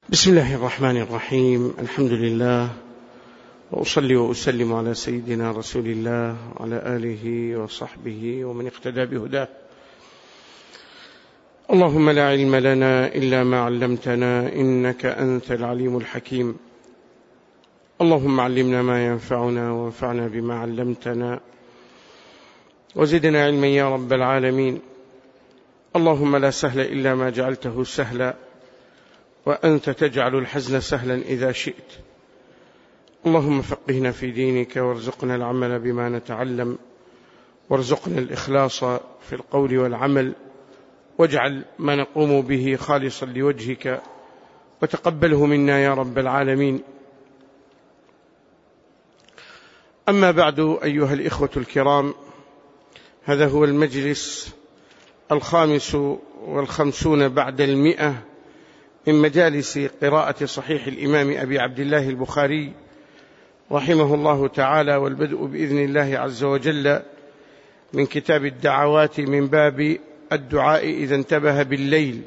بسم الله الرحمن الرحيم. الحمد لله، وأصلي وأسلم على سيدنا رسول الله وعلى آله وصحبه ومن اقتدى بهداه. اللهم لا علم لنا إلا ما علمتنا، إنك أنت العليم الحكيم. اللهم علمنا ما ينفعنا وانفعنا بما علمتنا وزدنا علما يا رب العالمين. اللهم لا سهل إلا ما جعلته سهلا، وأنت تجعل الحزن سهلا إذا شئت. اللهم فقهنا في دينك، وارزقنا العمل بما نتعلم، وارزقنا الإخلاص في القول والعمل، واجعل ما نقوم به خالصا لوجهك، وتقبله منا يا رب العالمين. أما بعد، أيها الإخوة الكرام، هذا هو المجلس 55 بعد 100 من مجالس قراءة صحيح الإمام أبي عبد الله البخاري رحمه الله تعالى، والبدء بإذن الله عز وجل من كتاب الدعوات من باب الدعاء إذا انتبه بالليل.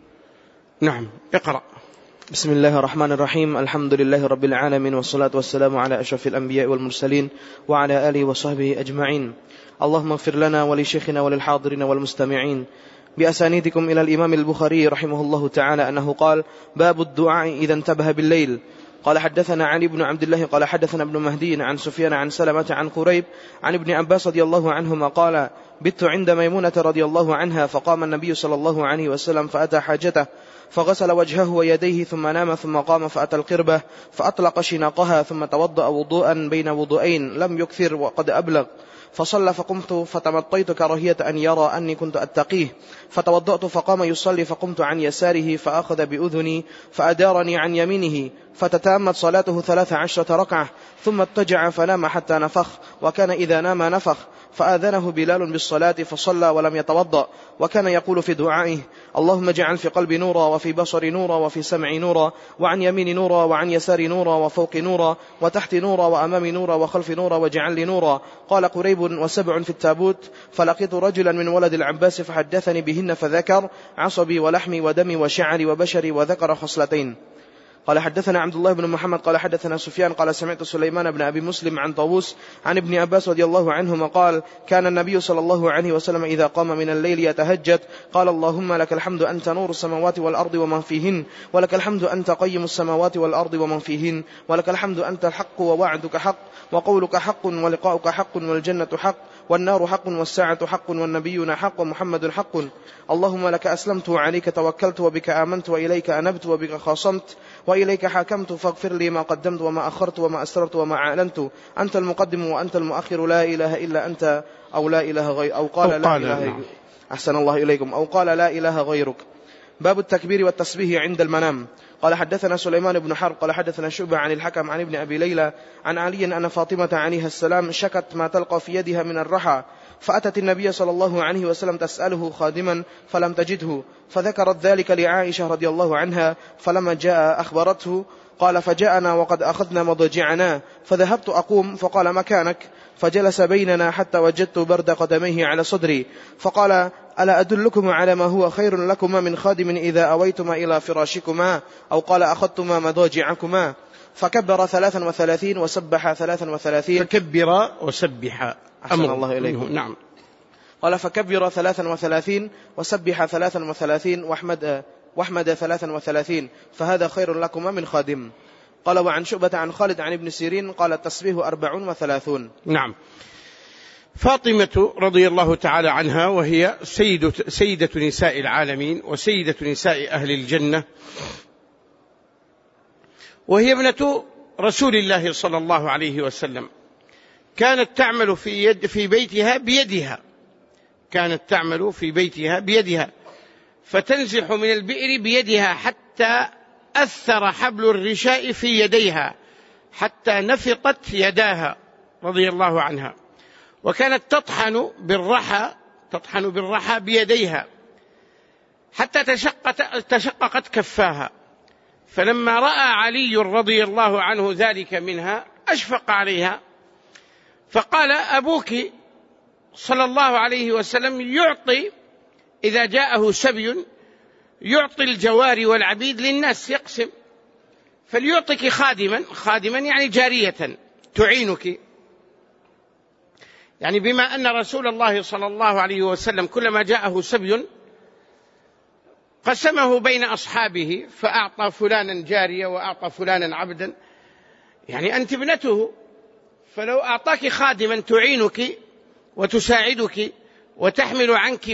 نعم، اقرأ. بسم الله الرحمن الرحيم. الحمد لله رب العالمين، والصلاة والسلام على أشرف الأنبياء والمرسلين وعلى آله وصحبه أجمعين. اللهم اغفر لنا ولشيخنا وللحاضرين والمستمعين بأسانيدكم إلى الإمام البخاري رحمه الله تعالى أنه قال: باب الدعاء إذا انتبه بالليل. قال: حدثنا علي بن عبد الله قال حدثنا ابن مهدي عن سفيان عن سلمة عن قريب عن ابن عباس رضي الله عنهما قال: بت عند ميمونة رضي الله عنها، فقام النبي صلى الله عليه وسلم فأتى حاجته، فغسل وجهه ويديه ثم نام، ثم قام فأتى القربة فأطلق شناقها، ثم توضأ وضوءا بين وضوءين لم يكثر وقد أبلغ، فصلى فقمت فتمطيت كراهية أن يرى أني كنت أتقيه، فتوضأت فقام يصلي، فقمت عن يساره فأخذ بأذني فأدارني عن يمينه، فتتامت صلاته 13 ركعة، ثم اتجع فنام حتى نفخ، وكان إذا نام نفخ، فآذنه بلال بالصلاة فصلى ولم يتوضأ، وكان يقول في دعائه: اللهم اجعل في قلبي نورا، وفي بصري نورا، وفي سمعي نورا، وعن يميني نورا، وعن يساري نورا، وفوق نورا، وتحت نورا، وأمامي نورا، وخلف نورا، واجعل لي نورا. قال قريب: وسبع في التابوت، فلقيت رجلا من ولد العباس فحدثني بهن، فذكر عصبي ولحمي ودمي وشعري وبشري، وذكر خصلتين. قال: حدثنا عبد الله بن محمد قال حدثنا سفيان قال: سمعت سليمان بن أبي مسلم عن طاووس عن ابن عباس رضي الله عنهما قال: كان النبي صلى الله عليه وسلم إذا قام من الليل يتهجد قال: اللهم لك الحمد أنت نور السماوات والأرض ومن فيهن، ولك الحمد أنت قيم السماوات والأرض ومن فيهن، ولك الحمد أنت الحق ووعدك حق وقولك حق ولقاؤك حق والجنة حق والنار حق والساعة حق والنبيون حق ومحمد حق. اللهم لك أسلمت وعليك توكلت وبك آمنت وإليك أنبت وبك خاصمت وإليك حاكمت، فاغفر لي ما قدمت وما أخرت وما أسررت وما أعلنت، أنت المقدم وأنت المؤخر، لا إله إلا أنت، أو لا إله غير، أو قال لا إله. أحسن الله إليكم، أو قال لا إله غيرك. باب التكبير والتسبيح عند المنام. قال: حدثنا سليمان بن حرب قال حدثنا شعبة عن الحكم عن ابن أبي ليلى عن علي أن فاطمة عليها السلام شكت ما تلقى في يدها من الرحى، فأتت النبي صلى الله عليه وسلم تسأله خادما فلم تجده، فذكرت ذلك لعائشة رضي الله عنها، فلما جاء أخبرته. قال: فجاءنا وقد أخذنا مضجعنا، فذهبت أقوم فقال: مكانك، فجلس بيننا حتى وجدت برد قدميه على صدري، فقال: ألا أدلكما على ما هو خير لكما من خادم إذا أويتما إلى فراشكما، أو قال: أخذتما مضاجعكما؟ فكبر 33 وسبح 33. فكبر وسبح. أحسن الله إليكم. نعم. قال: فكبر 33 وسبح 33 واحمد 33، فهذا خير لكما من خادم. قال: وعن شعبة عن خالد عن ابن سيرين قال: التسبيح 34. نعم. فاطمة رضي الله تعالى عنها، وهي سيدة نساء العالمين وسيدة نساء أهل الجنة، وهي ابنة رسول الله صلى الله عليه وسلم، كانت تعمل في بيتها بيدها، كانت تعمل في بيتها بيدها، فتنزح من البئر بيدها حتى أثر حبل الرشاء في يديها حتى نفقت يداها رضي الله عنها، وكانت تطحن بالرحى بيديها حتى تشققت كفاها، فلما رأى علي رضي الله عنه ذلك منها أشفق عليها، فقال: أبوك صلى الله عليه وسلم يعطي إذا جاءه سبي يعطي الجواري والعبيد للناس، يقسم فليعطك خادما يعني جارية تعينك. يعني بما أن رسول الله صلى الله عليه وسلم كلما جاءه سبي قسمه بين أصحابه، فأعطى فلانا جارية وأعطى فلانا عبدا، يعني أنت ابنته، فلو أعطاك خادما تعينك وتساعدك وتحمل عنك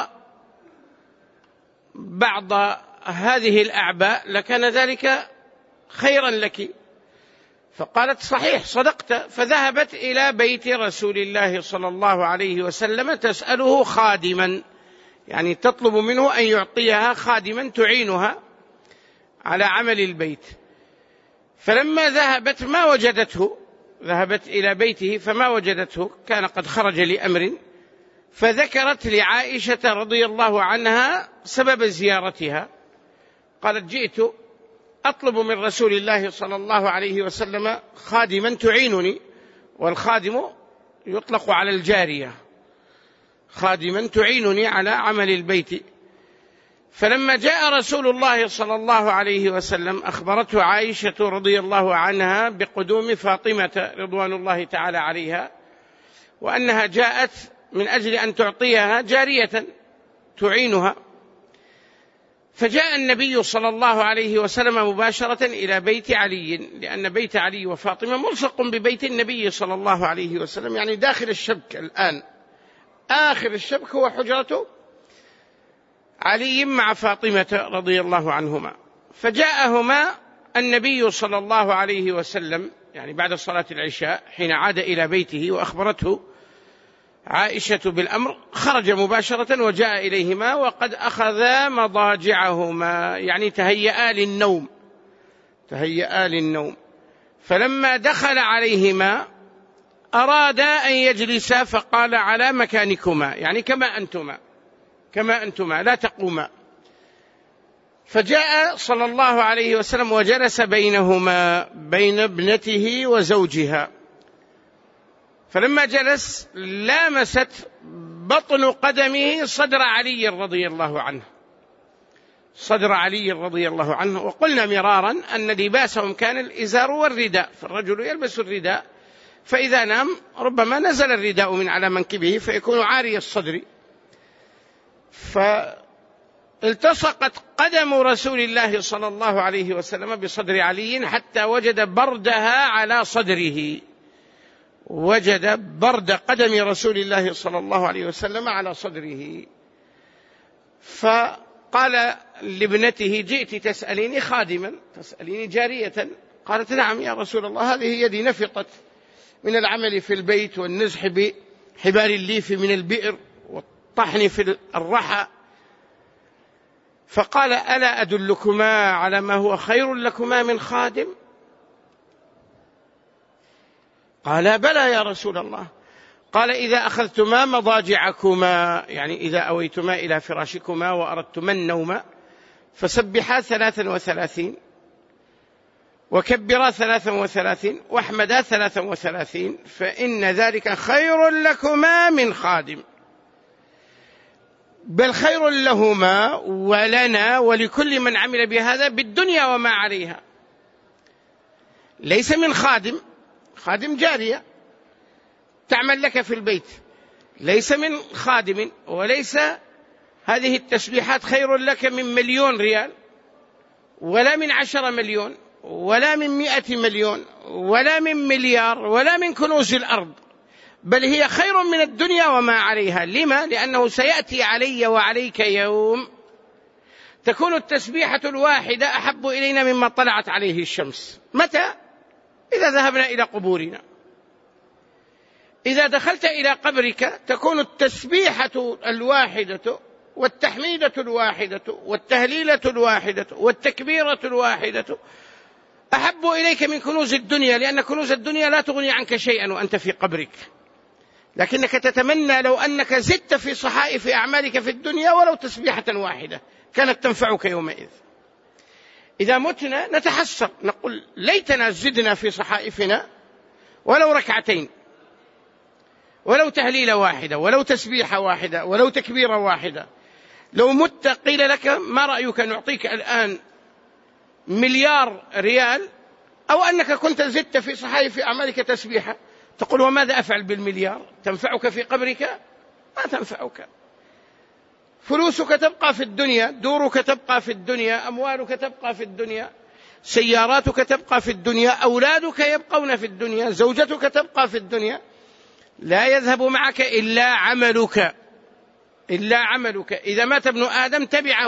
بعض هذه الأعباء لكان ذلك خيرا لك. فقالت صحيح صدقت، فذهبت إلى بيت رسول الله صلى الله عليه وسلم تسأله خادما، يعني تطلب منه أن يعطيها خادما تعينها على عمل البيت. فلما ذهبت ما وجدته، ذهبت إلى بيته فما وجدته، كان قد خرج لأمر، فذكرت لعائشة رضي الله عنها سبب زيارتها، قالت جئت أطلب من رسول الله صلى الله عليه وسلم خادما تعينني، والخادم يطلق على الجارية، خادما تعينني على عمل البيت. فلما جاء رسول الله صلى الله عليه وسلم أخبرته عائشة رضي الله عنها بقدوم فاطمة رضوان الله تعالى عليها، وأنها جاءت من أجل أن تعطيها جارية تعينها. فجاء النبي صلى الله عليه وسلم مباشرة إلى بيت علي، لأن بيت علي وفاطمة ملصق ببيت النبي صلى الله عليه وسلم، يعني داخل الشبك الآن، آخر الشبك هو حجرة علي مع فاطمة رضي الله عنهما. فجاءهما النبي صلى الله عليه وسلم يعني بعد صلاة العشاء حين عاد إلى بيته وأخبرته عائشة بالأمر، خرج مباشرة وجاء إليهما وقد أخذا مضاجعهما، يعني تهيئا للنوم. فلما دخل عليهما أرادا أن يجلسا، فقال على مكانكما، يعني كما أنتما لا تقوما. فجاء صلى الله عليه وسلم وجلس بينهما، بين ابنته وزوجها. فلما جلس لامست بطن قدمه صدر علي رضي الله عنه، وقلنا مرارا أن لباسهم كان الإزار والرداء، فالرجل يلبس الرداء، فإذا نام ربما نزل الرداء من على منكبه فيكون عاري الصدر. فالتصقت قدم رسول الله صلى الله عليه وسلم بصدر علي حتى وجد بردها على صدره، وجد برد قدم رسول الله صلى الله عليه وسلم على صدره. فقال لابنته جئت تسأليني خادما، تسأليني جارية؟ قالت نعم يا رسول الله، هذه يدي نفطت من العمل في البيت والنزح بحبال الليف من البئر والطحن في الرحى. فقال ألا أدلكما على ما هو خير لكما من خادم؟ قال بلى يا رسول الله. قال إذا أخذتما مضاجعكما، يعني إذا أويتما إلى فراشكما وأردتما النوم، فسبحا 33 وكبرا 33 واحمدا 33، فإن ذلك خير لكما من خادم، بل خير لهما ولنا ولكل من عمل بهذا بالدنيا وما عليها. ليس من خادم جارية تعمل لك في البيت، ليس من خادم، وليس هذه التسبيحات خير لك من 1,000,000 ريال، ولا من 10 مليون، ولا من 100 مليون، ولا من مليار، ولا من كنوز الأرض، بل هي خير من الدنيا وما عليها. لما؟ لأنه سيأتي علي وعليك يوم تكون التسبيحة الواحدة أحب إلينا مما طلعت عليه الشمس. متى؟ إذا ذهبنا إلى قبورنا. إذا دخلت إلى قبرك تكون التسبيحة الواحدة والتحميدة الواحدة والتهليلة الواحدة والتكبيرة الواحدة أحب إليك من كنوز الدنيا، لأن كنوز الدنيا لا تغني عنك شيئا وأنت في قبرك، لكنك تتمنى لو أنك زدت في صحائف أعمالك في الدنيا ولو تسبيحة واحدة كانت تنفعك يومئذ. إذا متنا نتحسر نقول ليتنا زدنا في صحائفنا ولو ركعتين، ولو تهليلة واحدة، ولو تسبيحة واحدة، ولو تكبيرة واحدة. لو مت قيل لك ما رأيك نعطيك الآن مليار ريال، أو أنك كنت زدت في صحائف أعمالك تسبيحة، تقول وماذا أفعل بالمليار؟ تنفعك في قبرك؟ ما تنفعك. فلوسك تبقى في الدنيا، دورك تبقى في الدنيا، أموالك تبقى في الدنيا، سياراتك تبقى في الدنيا، أولادك يبقون في الدنيا، زوجتك تبقى في الدنيا، لا يذهب معك إلا عملك، إلا عملك. إذا مات ابن آدم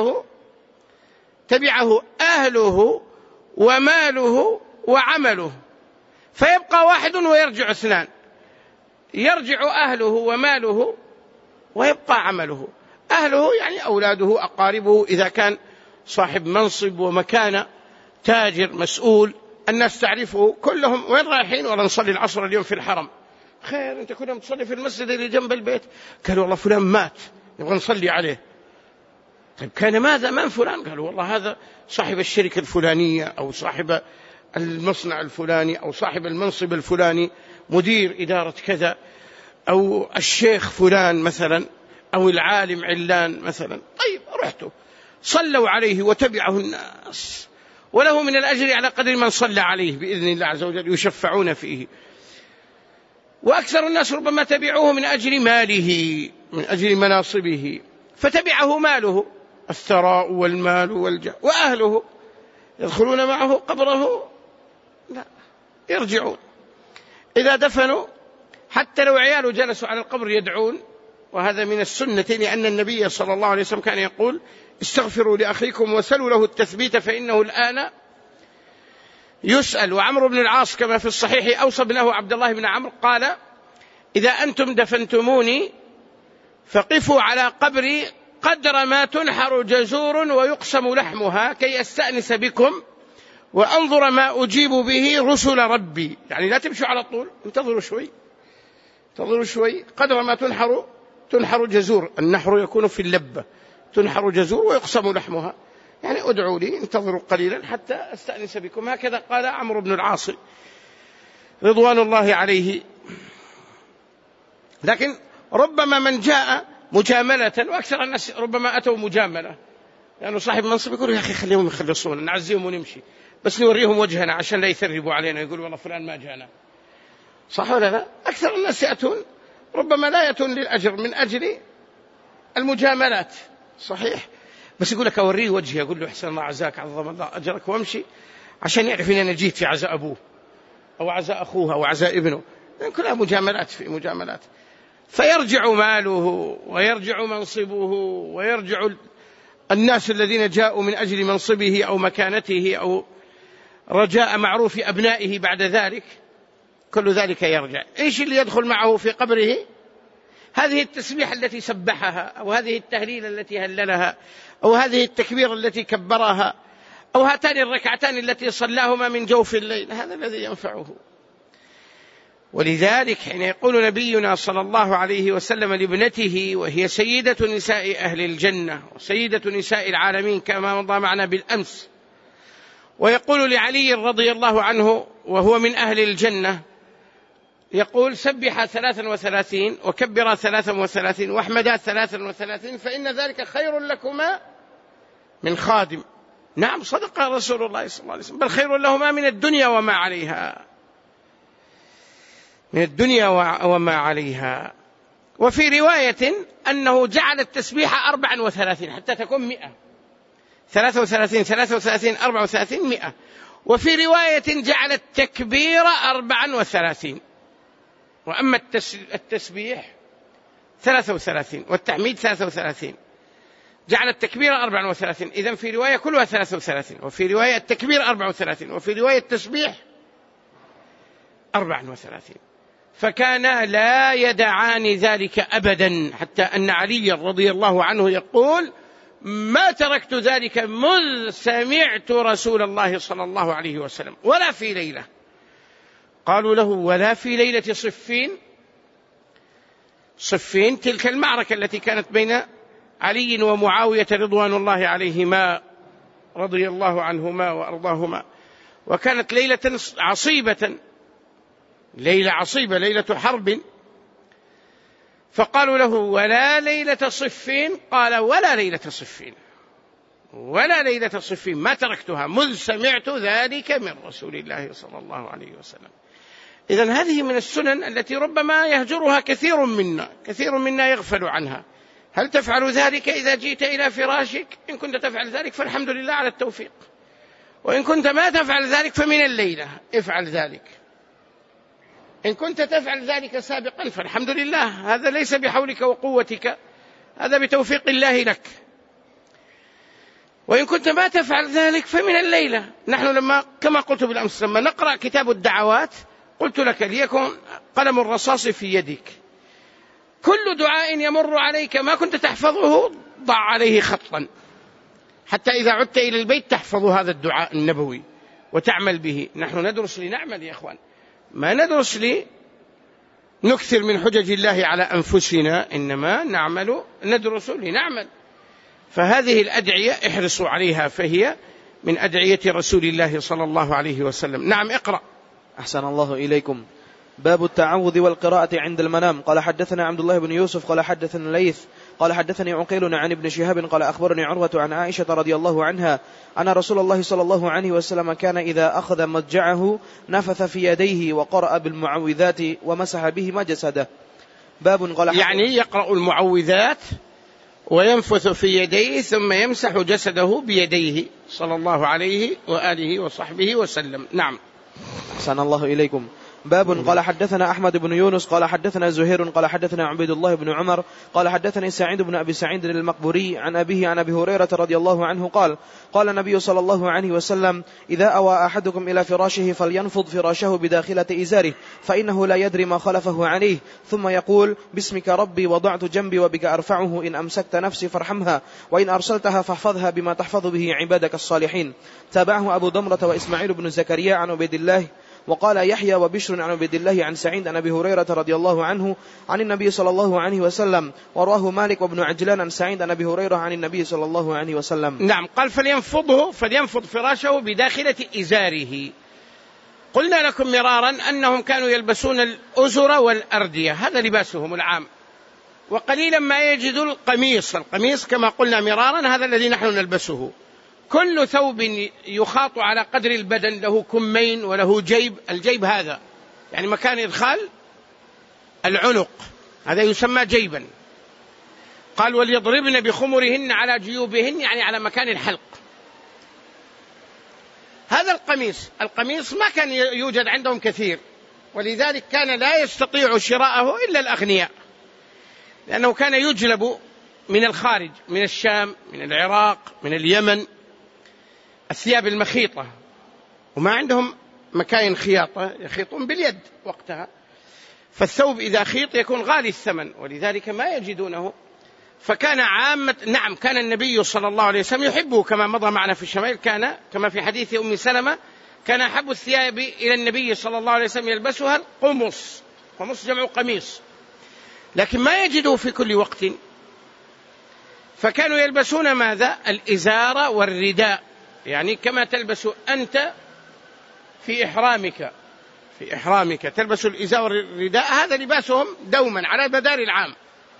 تبعه أهله وماله وعمله، فيبقى واحد ويرجع اثنان، يرجع أهله وماله ويبقى عمله. أهله يعني أولاده أقاربه، إذا كان صاحب منصب ومكانة، تاجر مسؤول، الناس تعرفه كلهم، وين رايحين؟ ولا نصلي العصر اليوم في الحرم. خير، أنت كلهم تصلي في المسجد اللي جنب البيت. قالوا والله فلان مات نبغى نصلي عليه. طيب كان ماذا؟ من فلان؟ قالوا والله هذا صاحب الشركة الفلانية، أو صاحب المصنع الفلاني، أو صاحب المنصب الفلاني، مدير إدارة كذا، أو الشيخ فلان مثلا، أو العالم علان مثلا. طيب رحتوا صلوا عليه وتبعه الناس، وله من الأجر على قدر من صلى عليه بإذن الله عز وجل، يشفعون فيه. وأكثر الناس ربما تبعوه من أجل ماله، من أجل مناصبه، فتبعه ماله، الثراء والمال والجاه. وأهله يدخلون معه قبره؟ لا، يرجعون. إذا دفنوا حتى لو عياله جلسوا على القبر يدعون، وهذا من السنة، لأن النبي صلى الله عليه وسلم كان يقول استغفروا لأخيكم وسلوا له التثبيت فإنه الآن يسأل. وعمرو بن العاص كما في الصحيح أوصى ابنه عبد الله بن عمرو قال إذا أنتم دفنتموني فقفوا على قبري قدر ما تنحر جزور ويقسم لحمها كي أستأنس بكم وأنظر ما أجيب به رسل ربي. يعني لا تمشوا على طول، انتظروا شوي، قدر ما تنحر جزور، النحر يكون في اللبة، تنحر جزور ويقسم لحمها، يعني ادعوا لي، انتظروا قليلا حتى أستأنس بكم. هكذا قال عمرو بن العاص رضوان الله عليه. لكن ربما من جاء مجاملة، وأكثر الناس ربما أتوا مجاملة، لأنه يعني صاحب منصب يقول يا أخي خليهم يخلصون، نعزيهم ونمشي، بس نوريهم وجهنا عشان لا يثربوا علينا، يقول والله فلان ما جانا. صح ولا لا؟ أكثر الناس يأتون ربما لا يأتون للأجر، من أجل المجاملات. صحيح، بس يقول لك أوريه وجهي، أقول له أحسن الله عزاك عظم الله أجرك، وامشي عشان يعرف إن أنا جيت في عزاء أبوه أو عزاء أخوه أو عزاء ابنه. كلها مجاملات في مجاملات. فيرجع ماله ويرجع منصبه ويرجع الناس الذين جاءوا من أجل منصبه أو مكانته أو رجاء معروف أبنائه بعد ذلك، كل ذلك يرجع. إيش اللي يدخل معه في قبره؟ هذه التسبيح التي سبحها، أو هذه التهليل التي هللها، أو هذه التكبير التي كبرها، أو هاتان الركعتان التي صلاهما من جوف الليل، هذا الذي ينفعه. ولذلك حين يقول نبينا صلى الله عليه وسلم لابنته وهي سيدة نساء أهل الجنة وسيدة نساء العالمين كما مضى معنا بالأمس، ويقول لعلي رضي الله عنه وهو من أهل الجنة، يقول سبح 33 وكبر 33 واحمدا 33 فإن ذلك خير لكما من خادم. نعم صدق رسول الله صلى الله عليه وسلم، بل خير لهما من الدنيا وما عليها، من الدنيا وما عليها. وفي رواية أنه جعل التسبيح 34 حتى تكون 100، 33 33 34 100. وفي رواية جعل التكبير 34، وأما التسبيح 33 والتحميد 33، جعل التكبير 34. إذن في رواية كلها 33، وفي رواية التكبير 34، وفي رواية التسبيح 34. فكان لا يدعان ذلك أبدا، حتى أن علي رضي الله عنه يقول ما تركت ذلك مذ سمعت رسول الله صلى الله عليه وسلم ولا في ليلة. قالوا له ولا في ليلة صفين تلك المعركة التي كانت بين علي ومعاوية رضوان الله عليهما رضي الله عنهما وأرضاهما، وكانت ليلة عصيبة، ليلة عصيبة، ليلة حرب. فقالوا له ولا ليلة صفين؟ قال ولا ليلة صفين. ولا ليلة الصفين ما تركتها منذ سمعت ذلك من رسول الله صلى الله عليه وسلم. إذن هذه من السنن التي ربما يهجرها كثير منا يغفل عنها. هل تفعل ذلك إذا جئت إلى فراشك؟ إن كنت تفعل ذلك فالحمد لله على التوفيق، وإن كنت ما تفعل ذلك فمن الليلة افعل ذلك. إن كنت تفعل ذلك سابقا فالحمد لله، هذا ليس بحولك وقوتك، هذا بتوفيق الله لك. وإن كنت ما تفعل ذلك فمن الليلة. نحن كما قلت بالأمس لما نقرأ كتاب الدعوات قلت لك ليكن قلم الرصاص في يدك، كل دعاء يمر عليك ما كنت تحفظه ضع عليه خطا، حتى إذا عدت إلى البيت تحفظ هذا الدعاء النبوي وتعمل به. نحن ندرس لنعمل يا إخوان، ما ندرس لنكثر من حجج الله على أنفسنا، إنما ندرس لنعمل. فهذه الأدعية احرصوا عليها، فهي من أدعية رسول الله صلى الله عليه وسلم. نعم اقرأ. أحسن الله إليكم. باب التعوذ والقراءة عند المنام. قال حدثنا عبد الله بن يوسف قال حدثنا الليث قال حدثني عقيل عن ابن شهاب قال أخبرني عروة عن عائشة رضي الله عنها أن رسول الله صلى الله عليه وسلم كان إذا أخذ مضجعه نفث في يديه وقرأ بالمعوذات ومسح بهما جسده. باب قال يعني يقرأ المعوذات وينفث في يديه ثم يمسح جسده بيديه صلى الله عليه وآله وصحبه وسلم. نعم. أحسن الله إليكم. باب قال حدثنا أحمد بن يونس قال حدثنا زهير قال حدثنا عبيد الله بن عمر قال حدثني سعيد بن أبي سعيد المقبوري عن أبيه عن أبي هريرة رضي الله عنه قال النبي صلى الله عليه وسلم إذا أوى أحدكم إلى فراشه فلينفض فراشه بداخلة إزاره فإنه لا يدري ما خلفه عليه، ثم يقول باسمك ربي وضعت جنبي وبك أرفعه، إن أمسكت نفسي فارحمها وإن أرسلتها فاحفظها بما تحفظ به عبادك الصالحين. تابعه أبو ضمرة وإسماعيل بن زكريا عن عبيد الله، وقال يحيى وبشر عن عبيد الله عن سعيد عن أبي هريرة رضي الله عنه عن النبي صلى الله عليه وسلم، ورواه مالك وابن عجلان عن سعيد عن أبي هريرة عن النبي صلى الله عليه وسلم. نعم. قال فلينفض فراشه بداخلة إزاره. قلنا لكم مرارا أنهم كانوا يلبسون الأزر والأردية، هذا لباسهم العام، وقليلا ما يجدوا القميص كما قلنا مرارا هذا الذي نحن نلبسه. كل ثوب يخاط على قدر البدن له كمين وله جيب، الجيب هذا يعني مكان إدخال العنق، هذا يسمى جيبا. قال وليضربن بخمرهن على جيوبهن، يعني على مكان الحلق. هذا القميص ما كان يوجد عندهم كثير، ولذلك كان لا يستطيع شراءه إلا الأغنياء، لأنه كان يجلب من الخارج، من الشام، من العراق، من اليمن، الثياب المخيطة، وما عندهم مكاين خياطة، يخيطون باليد وقتها، فالثوب إذا خيط يكون غالي الثمن، ولذلك ما يجدونه. فكان كان النبي صلى الله عليه وسلم يحبه كما مضى معنا في الشمائل، كان كما في حديث أم سلمة كان أحب الثياب إلى النبي صلى الله عليه وسلم يلبسها القمص، قمص جمع قميص، لكن ما يجده في كل وقت، فكانوا يلبسون ماذا؟ الإزار والرداء، يعني كما تلبس أنت في إحرامك تلبس الإزار والرداء، هذا لباسهم دوما على مدار العام.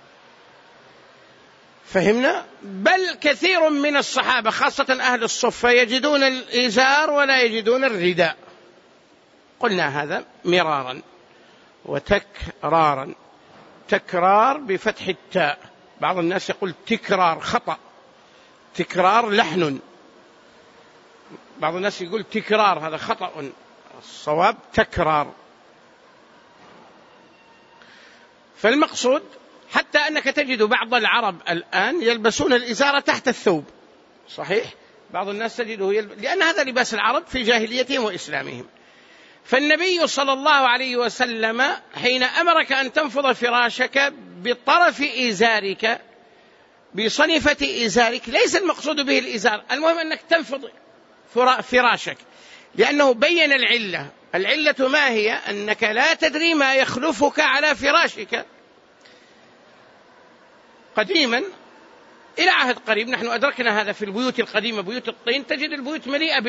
فهمنا؟ بل كثير من الصحابة خاصة أهل الصفة يجدون الإزار ولا يجدون الرداء. قلنا هذا مرارا وتكرارا. تكرار بفتح التاء، بعض الناس يقول تكرار، خطأ، تكرار لحن، بعض الناس يقول تكرار، هذا خطأ، الصواب تكرار. فالمقصود حتى أنك تجد بعض العرب الآن يلبسون الإزارة تحت الثوب، صحيح؟ بعض الناس تجده لأن هذا لباس العرب في جاهليتهم وإسلامهم. فالنبي صلى الله عليه وسلم حين أمرك أن تنفض فراشك بطرف إزارك، بصنفة إزارك، ليس المقصود به الإزار، المهم أنك تنفض فراشك، لأنه بين العلة ما هي؟ أنك لا تدري ما يخلفك على فراشك. قديما إلى عهد قريب نحن أدركنا هذا في البيوت القديمة، بيوت الطين، تجد البيوت مليئة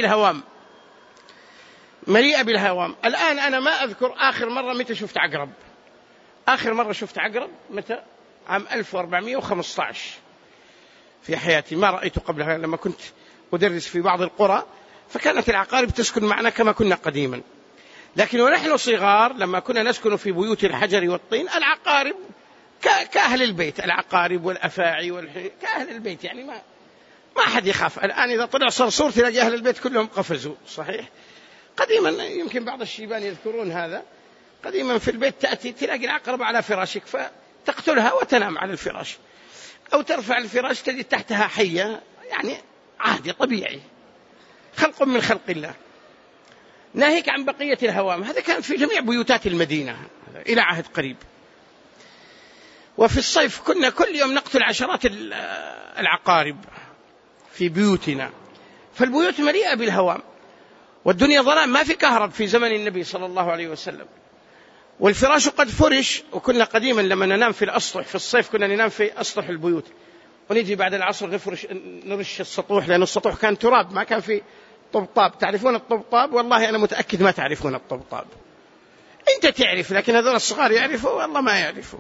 بالهوام. الآن أنا ما أذكر آخر مرة متى شفت عقرب. آخر مرة شفت عقرب متى؟ عام 1415 في حياتي، ما رأيته قبلها، لما كنت أدرس في بعض القرى، فكانت العقارب تسكن معنا كما كنا قديما. لكن ونحن صغار لما كنا نسكن في بيوت الحجر والطين، العقارب كأهل البيت، العقارب والأفاعي كأهل البيت، يعني ما أحد يخاف. الآن إذا طلع صرصور تلاقي أهل البيت كلهم قفزوا. صحيح قديما يمكن بعض الشيبان يذكرون هذا، قديما في البيت تأتي تلاقي العقرب على فراشك فتقتلها وتنام على الفراش، أو ترفع الفراش تجد تحتها حية، يعني عادي طبيعي، خلق من خلق الله. ناهيك عن بقية الهوام، هذا كان في جميع بيوتات المدينة إلى عهد قريب. وفي الصيف كنا كل يوم نقتل عشرات العقارب في بيوتنا، فالبيوت مليئة بالهوام، والدنيا ظلام، ما في كهرب في زمن النبي صلى الله عليه وسلم، والفراش قد فرش. وكنا قديما لما ننام في الأسطح في الصيف كنا ننام في أسطح البيوت، ونيجي بعد العصر نرش السطوح، لأن السطوح كان تراب، ما كان في طبطاب. تعرفون الطبطاب؟ والله أنا متأكد ما تعرفون الطبطاب. أنت تعرف، لكن هذول الصغار يعرفوا والله ما يعرفوا.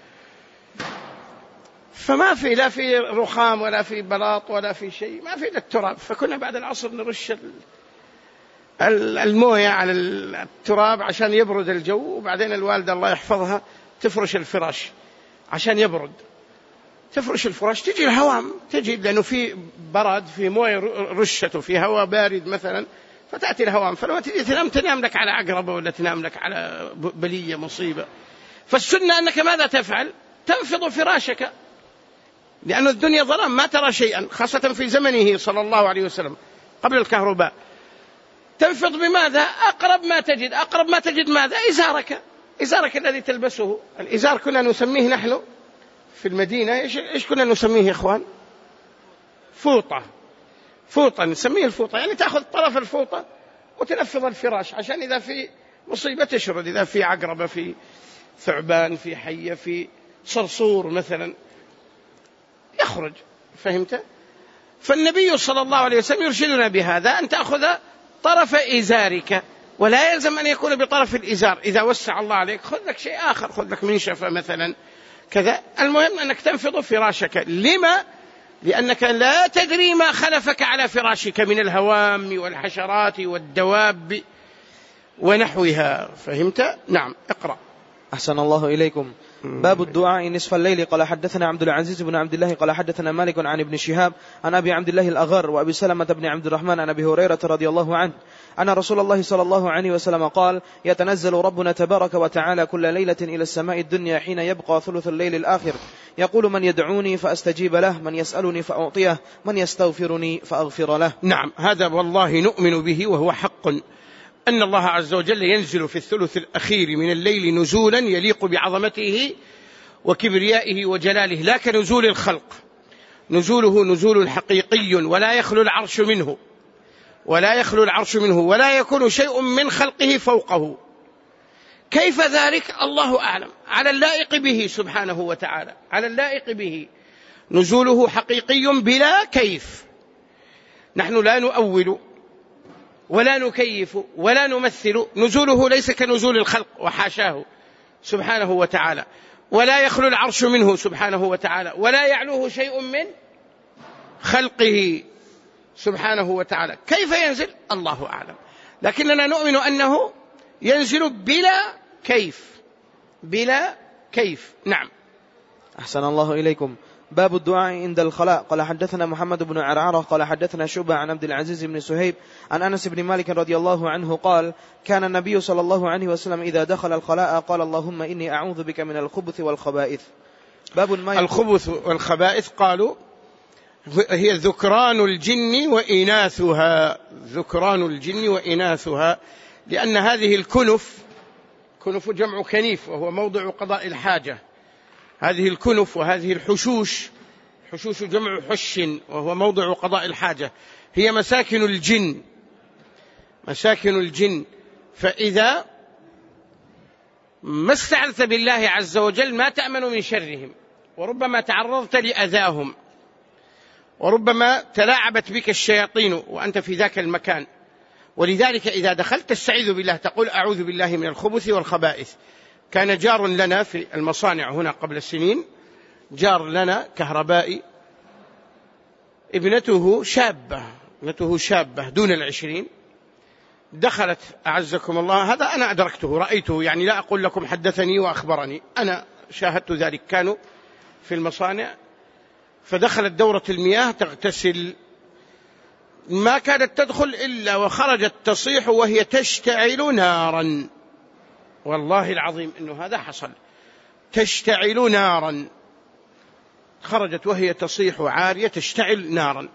فما في لا في رخام ولا في بلاط ولا في شيء، ما في إلا التراب. فكنا بعد العصر نرش الموية على التراب عشان يبرد الجو، وبعدين الوالدة الله يحفظها تفرش الفراش عشان يبرد. تفرش الفراش تجي الهوام، تجي لأنه في برد، في موية رشته، في هواء بارد مثلا، فتأتي الهوام. فلما تجي تنام لك على عقربة ولا تنام لك على بلية مصيبة. فالسنة أنك ماذا تفعل؟ تنفض فراشك، لأن الدنيا ظلام ما ترى شيئا، خاصة في زمنه صلى الله عليه وسلم قبل الكهرباء. تنفض بماذا؟ أقرب ما تجد ماذا؟ إزارك الذي تلبسه. الإزار كنا نسميه نحن في المدينة إيش كنا نسميه يا إخوان؟ فوطة نسميه الفوطة، يعني تأخذ طرف الفوطة وتنفض الفراش عشان إذا في مصيبة تشرد، إذا في عقربة، في ثعبان، في حية، في صرصور مثلا يخرج. فهمت؟ فالنبي صلى الله عليه وسلم يرشدنا بهذا، أن تأخذ طرف إزارك، ولا يلزم أن يكون بطرف الإزار. إذا وسع الله عليك خذ لك شيء آخر، خذ لك منشفة مثلا كذا. المهم أنك تنفض فراشك. لما؟ لأنك لا تدري ما خلفك على فراشك من الهوام والحشرات والدواب ونحوها. فهمت؟ نعم، اقرأ. أحسن الله إليكم. باب الدعاء نصف الليل. قال حدثنا عبد العزيز بن عبد الله قال حدثنا مالك عن ابن شهاب عن أبي عبد الله الأغر وأبي سلمة بن عبد الرحمن عن أبي هريرة رضي الله عنه أن رسول الله صلى الله عليه وسلم قال: يتنزل ربنا تبارك وتعالى كل ليلة إلى السماء الدنيا حين يبقى ثلث الليل الآخر، يقول: من يدعوني فأستجيب له، من يسألني فأعطيه، من يستغفرني فأغفر له. نعم، هذا والله نؤمن به وهو حق، أن الله عز وجل ينزل في الثلث الأخير من الليل نزولا يليق بعظمته وكبريائه وجلاله، لا كنزول الخلق. نزوله نزول حقيقي ولا يخلو العرش منه ولا يكون شيء من خلقه فوقه. كيف ذلك؟ الله أعلم. على اللائق به سبحانه وتعالى، على اللائق به. نزوله حقيقي بلا كيف. نحن لا نؤول ولا نكيف ولا نمثل. نزوله ليس كنزول الخلق وحاشاه سبحانه وتعالى، ولا يخلو العرش منه سبحانه وتعالى، ولا يعلوه شيء من خلقه سبحانه وتعالى. كيف ينزل؟ الله أعلم، لكننا نؤمن أنه ينزل بلا كيف. نعم. أحسن الله إليكم. باب الدعاء عند الخلاء. قال حدثنا محمد بن عرعرة قال حدثنا شعبة عن عبد العزيز بن سهيب عن أنس بن مالك رضي الله عنه قال: كان النبي صلى الله عليه وسلم إذا دخل الخلاء قال: اللهم إني أعوذ بك من الخبث والخبائث. باب ما الخبث والخبائث قالوا هي ذكران الجن وإناثها، لأن هذه الكنف جمع كنيف وهو موضع قضاء الحاجة. هذه الكنف وهذه الحشوش جمع حش وهو موضع قضاء الحاجة، هي مساكن الجن. فإذا ما استعنت بالله عز وجل ما تأمن من شرهم، وربما تعرضت لأذاهم، وربما تلاعبت بك الشياطين وأنت في ذاك المكان. ولذلك إذا دخلت تستعيذ بالله، تقول: أعوذ بالله من الخبث والخبائث. كان جار لنا في المصانع هنا قبل سنين، جار لنا كهربائي، ابنته شابة ابنته شابة دون 20، دخلت أعزكم الله، هذا أنا أدركته رأيته، يعني لا أقول لكم حدثني وأخبرني، أنا شاهدت ذلك، كانوا في المصانع، فدخلت دورة المياه تغتسل، ما كانت تدخل إلا وخرجت تصيح وهي تشتعل نارا، والله العظيم إنه هذا حصل، تشتعل نارا، خرجت وهي تصيح عارية تشتعل نارا،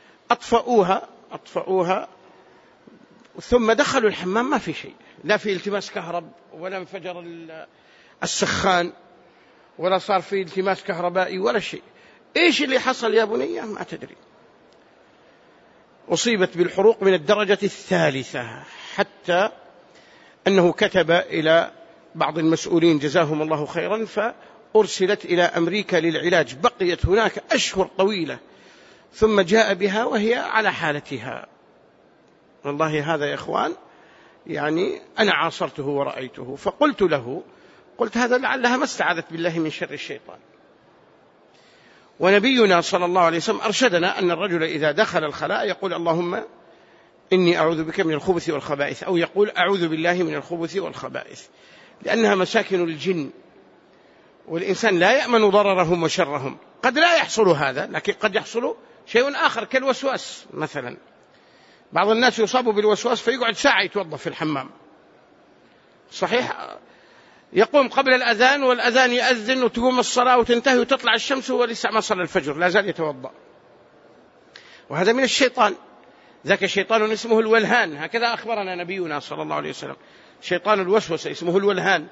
أطفأوها ثم دخلوا الحمام، ما في شيء، لا في التماس كهرب ولا انفجر السخان ولا صار في التماس كهربائي ولا شيء. إيش اللي حصل يا بنية؟ ما تدري. أصيبت بالحروق من الدرجة 3، حتى أنه كتب إلى بعض المسؤولين جزاهم الله خيرا، فأرسلت إلى أمريكا للعلاج، بقيت هناك أشهر طويلة، ثم جاء بها وهي على حالتها. والله هذا يا إخوان يعني أنا عاصرته ورأيته، فقلت له، قلت هذا لعلها ما استعاذت بالله من شر الشيطان. ونبينا صلى الله عليه وسلم أرشدنا أن الرجل إذا دخل الخلاء يقول اللهم إني أعوذ بك من الخبث والخبائث، أو يقول أعوذ بالله من الخبث والخبائث، لأنها مساكن الجن، والإنسان لا يأمن ضررهم وشرهم. قد لا يحصل هذا، لكن قد يحصل شيء آخر كالوسواس مثلا. بعض الناس يصابوا بالوسواس فيقعد ساعة يتوضأ في الحمام، صحيح، يقوم قبل الأذان والأذان يأذن وتقوم الصلاة وتنتهي وتطلع الشمس وهو لسه ما صلى الفجر، لا زال يتوضأ، وهذا من الشيطان. ذاك شيطان اسمه الولهان، هكذا أخبرنا نبينا صلى الله عليه وسلم، شيطان الوسوسة اسمه الولهان،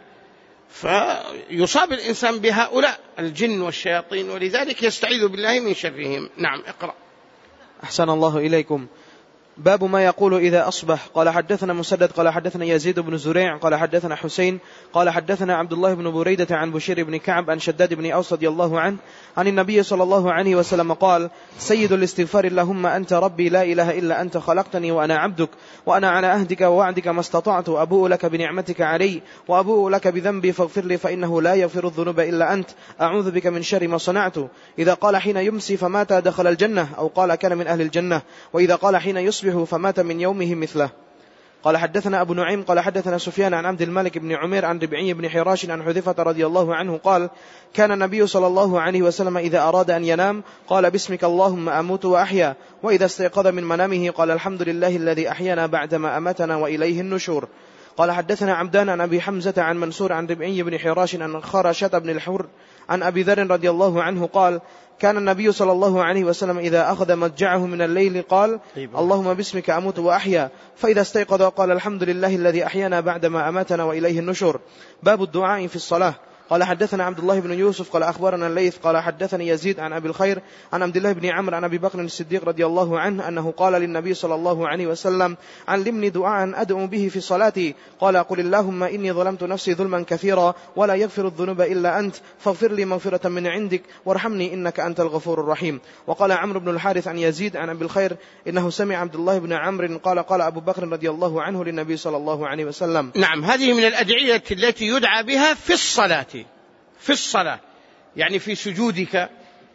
فيصاب الإنسان بهؤلاء الجن والشياطين، ولذلك يستعيذ بالله من شرهم. نعم، اقرأ. أحسن الله إليكم. باب ما يقول إذا أصبح. قال حدثنا مسدد قال حدثنا يزيد بن زريع قال حدثنا حسين قال حدثنا عبد الله بن بريدة عن بشير بن كعب عن شداد بن أوس رضي الله عنه عن النبي صلى الله عليه وسلم قال: سيد الاستغفار اللهم أنت ربي لا إله إلا أنت، خلقتني وأنا عبدك، وأنا على عهدك ووعدك ما استطعت، أبوء لك بنعمتك علي وأبوء لك بذنبي فاغفر لي فإنه لا يغفر الذنوب إلا أنت، أعوذ بك من شر ما صنعت. إذا قال حين يمسي فمات دخل الجنة، أو قال كان من أهل الجنة، وإذا قال حين يصبح فمات من يومه مثله. قال حدثنا أبو نعيم قال حدثنا سفيان عن عبد الملك بن عمير عن ربعي بن حراش عن حذيفة رضي الله عنه قال: كان النبي صلى الله عليه وسلم إذا أراد أن ينام قال: باسمك اللهم أموت وأحيا، وإذا استيقظ من منامه قال: الحمد لله الذي أحيانا بعدما أماتنا وإليه النشور. قال حدثنا عبدان عن أبي حمزة عن منصور عن ربعي بن حراش عن خرشة بن الحر عن أبي ذر رضي الله عنه قال: كان النبي صلى الله عليه وسلم إذا أخذ مضجعه من الليل قال: اللهم باسمك أموت وأحيا، فإذا استيقظ قال: الحمد لله الذي أحيانا بعدما أماتنا وإليه النشور. باب الدعاء في الصلاة. قال حدثنا عبد الله بن يوسف قال أخبرنا الليث قال حدثني يزيد عن أبي الخير عن عبد الله بن عمرو عن أبي بكر الصديق رضي الله عنه أنه قال للنبي صلى الله عليه وسلم: علمني دعاء أدعو به في صلاتي. قال: قل اللهم إني ظلمت نفسي ظلما كثيرا ولا يغفر الذنوب إلا أنت، فاغفر لي مغفرة من عندك وارحمني إنك أنت الغفور الرحيم. وقال عمرو بن الحارث عن يزيد عن أبي الخير إنه سمع عبد الله بن عمرو قال أبو بكر رضي الله عنه للنبي صلى الله عليه وسلم. نعم، هذه من الأدعية التي يدعى بها في الصلاة، في الصلاة يعني في سجودك،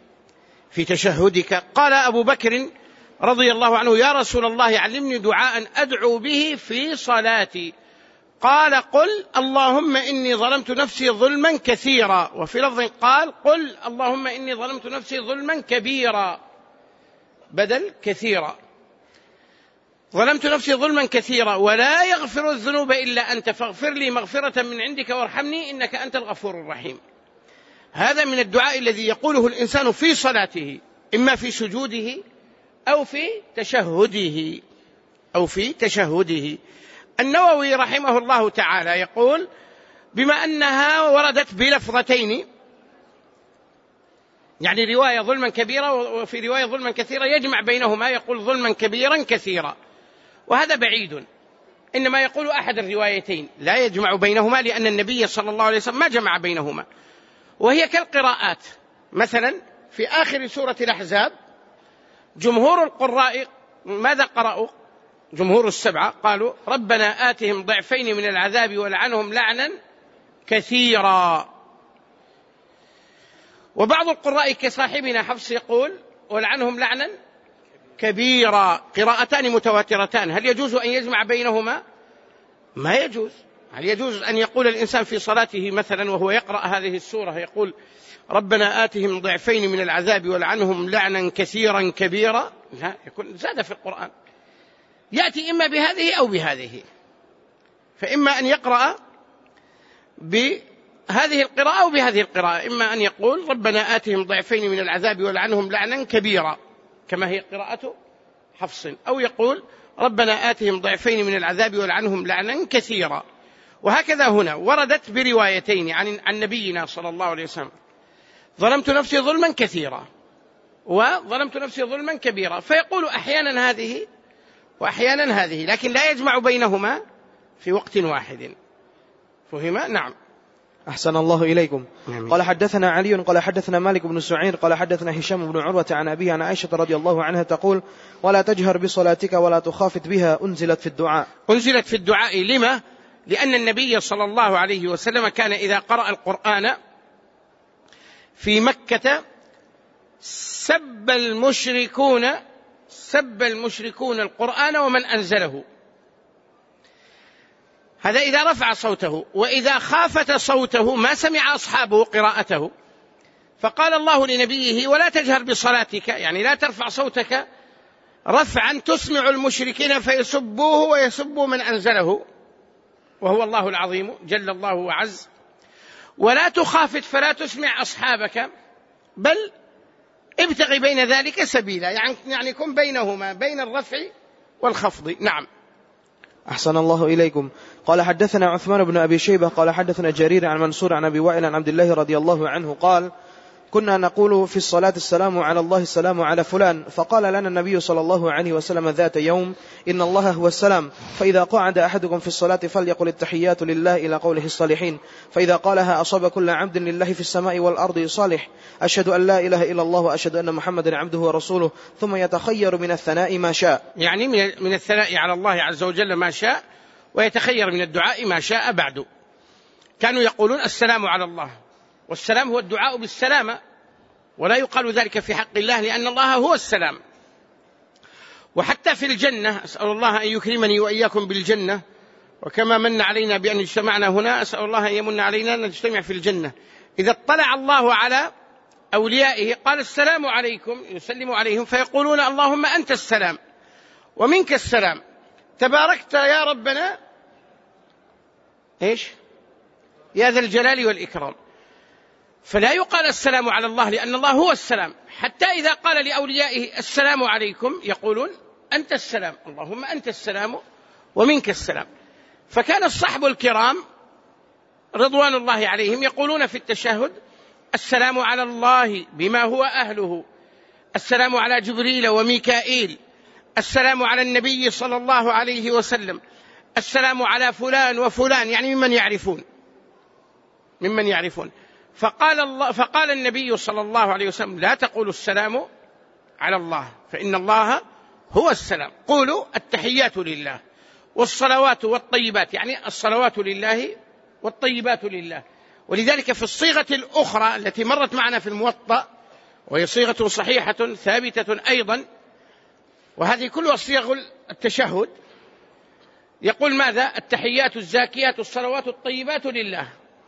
في تشهدك. قال أبو بكر رضي الله عنه: يا رسول الله علمني دعاء أدعو به في صلاتي. قال: قل اللهم إني ظلمت نفسي ظلما كثيرا، وفي لفظ قال: قل اللهم إني ظلمت نفسي ظلما كبيرا، بدل كثيرا. ظلمت نفسي ظلما كثيرا ولا يغفر الذنوب إلا أنت، فاغفر لي مغفرة من عندك وارحمني إنك أنت الغفور الرحيم. هذا من الدعاء الذي يقوله الإنسان في صلاته، إما في سجوده أو في تشهده النووي رحمه الله تعالى يقول: بما أنها وردت بلفظتين، يعني رواية ظلما كبيرا وفي رواية ظلما كثيرا، يجمع بينهما، يقول ظلما كبيرا كثيرا، وهذا بعيد، إنما يقول أحد الروايتين لا يجمع بينهما، لأن النبي صلى الله عليه وسلم ما جمع بينهما. وهي كالقراءات، مثلا في آخر سورة الأحزاب جمهور القراء ماذا قرأوا؟ جمهور السبعة قالوا: ربنا آتهم ضعفين من العذاب ولعنهم لعنا كثيرا. وبعض القراء كصاحبنا حفص يقول: ولعنهم لعنا كبيرا، قراءتان متواترتان، هل يجوز أن يجمع بينهما؟ ما يجوز. هل يجوز أن يقول الإنسان في صلاته مثلا وهو يقرأ هذه السورة يقول ربنا آتهم ضعفين من العذاب ولعنهم لعنا كثيرا كبيرا؟ لا، يكون زاد في القرآن، يأتي إما بهذه أو بهذه، فإما أن يقرأ بهذه القراءة أو بهذه القراءة، إما أن يقول ربنا آتهم ضعفين من العذاب ولعنهم لعنا كبيرا كما هي قراءة حفص، أو يقول ربنا آتهم ضعفين من العذاب ولعنهم لعنا كثيرا. وهكذا هنا وردت بروايتين عن نبينا صلى الله عليه وسلم ظلمت نفسي ظلما كثيرا وظلمت نفسي ظلما كبيرا، فيقول أحيانا هذه وأحيانا هذه، لكن لا يجمع بينهما في وقت واحد. فهم؟ نعم. أحسن الله إليكم. نعم. قال حدثنا علي قال حدثنا مالك بن سعير قال حدثنا هشام بن عروة عن أبيه عن عائشة رضي الله عنها تقول ولا تجهر بصلاتك ولا تخافت بها، أنزلت في الدعاء. أنزلت في الدعاء. لما؟ لأن النبي صلى الله عليه وسلم كان إذا قرأ القرآن في مكة سب المشركون القرآن ومن أنزله، هذا إذا رفع صوته، وإذا خافت صوته ما سمع أصحابه قراءته، فقال الله لنبيه ولا تجهر بصلاتك، يعني لا ترفع صوتك رفعا تسمع المشركين فيسبوه ويسبوا من أنزله وهو الله العظيم جل الله وعز، ولا تخافت فلا تسمع أصحابك، بل ابتغي بين ذلك سبيلا، يعني كن بينهما بين الرفع والخفض. نعم. أحسن الله إليكم. قال حدثنا عثمان بن أبي شيبة قال حدثنا جرير عن منصور عن أبي وائل عن عبد الله رضي الله عنه قال كنا نقول في الصلاة السلام على الله السلام على فلان، فقال لنا النبي صلى الله عليه وسلم ذات يوم إن الله هو السلام، فإذا قعد أحدكم في الصلاة فليقل التحيات لله إلى قوله الصالحين، فإذا قالها أصاب كل عبد لله في السماء والأرض صالح، أشهد أن لا إله إلا الله وأشهد أن محمدا عبده ورسوله، ثم يتخير من الثناء ما شاء، يعني من الثناء على الله عز وجل ما شاء، ويتخير من الدعاء ما شاء بعد. كانوا يقولون السلام على الله، والسلام هو الدعاء بالسلامة، ولا يقال ذلك في حق الله لأن الله هو السلام. وحتى في الجنة أسأل الله أن يكرمني وإياكم بالجنة، وكما من علينا بأن اجتمعنا هنا أسأل الله أن يمن علينا أن نجتمع في الجنة. إذا اطلع الله على أوليائه قال السلام عليكم، يسلم عليهم فيقولون اللهم أنت السلام ومنك السلام تباركت يا ربنا إيش يا ذا الجلال والإكرام. فلا يقال السلام على الله لأن الله هو السلام، حتى إذا قال لأوليائه السلام عليكم يقولون أنت السلام، اللهم أنت السلام ومنك السلام. فكان الصحب الكرام رضوان الله عليهم يقولون في التشهد السلام على الله بما هو أهله، السلام على جبريل وميكائيل، السلام على النبي صلى الله عليه وسلم، السلام على فلان وفلان، يعني ممن يعرفون. فقال النبي صلى الله عليه وسلم لا تقولوا السلام على الله فإن الله هو السلام، قولوا التحيات لله والصلوات والطيبات، يعني الصلوات لله والطيبات لله. ولذلك في الصيغة الأخرى التي مرت معنا في الموطأ وهي صيغة صحيحة ثابتة أيضا، وهذه كلها صيغ التشهد، يقول ماذا؟ التحيات الزاكيات الصلوات الطيبات لله.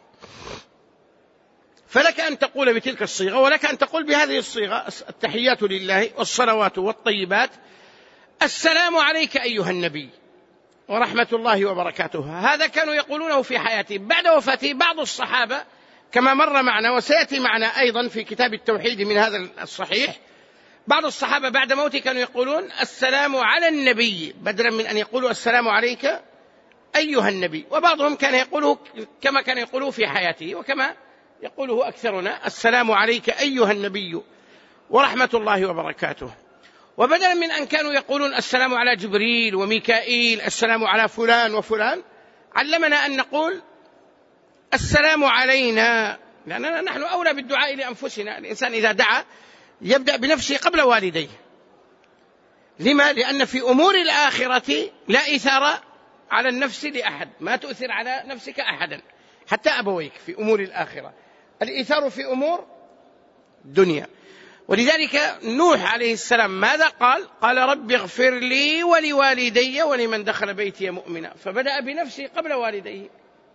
فلك أن تقول بتلك الصيغة ولك أن تقول بهذه الصيغة التحيات لله والصلوات والطيبات السلام عليك أيها النبي ورحمة الله وبركاته. هذا كانوا يقولونه في حياته. بعد وفاته بعض الصحابة كما مر معنا وسيأتي معنا أيضا في كتاب التوحيد من هذا الصحيح، بعض الصحابة بعد موته كانوا يقولون السلام على النبي بدلا من أن يقولوا السلام عليك أيها النبي، وبعضهم كان يقوله كما كان يقوله في حياته وكما يقوله أكثرنا السلام عليك أيها النبي ورحمة الله وبركاته. وبدلا من أن كانوا يقولون السلام على جبريل وميكائيل السلام على فلان وفلان، علمنا أن نقول السلام علينا، لأننا نحن أولى بالدعاء لأنفسنا. الإنسان إذا دعا يبدأ بنفسه قبل والديه. لما؟ لأن في أمور الآخرة لا إثار على النفس لأحد، ما تؤثر على نفسك أحدا حتى أبويك في أمور الآخرة، الإثار في أمور الدنيا. ولذلك نوح عليه السلام ماذا قال؟ قال رب اغفر لي ولوالدي ولمن دخل بيتي مؤمنا، فبدأ بنفسه قبل والديه.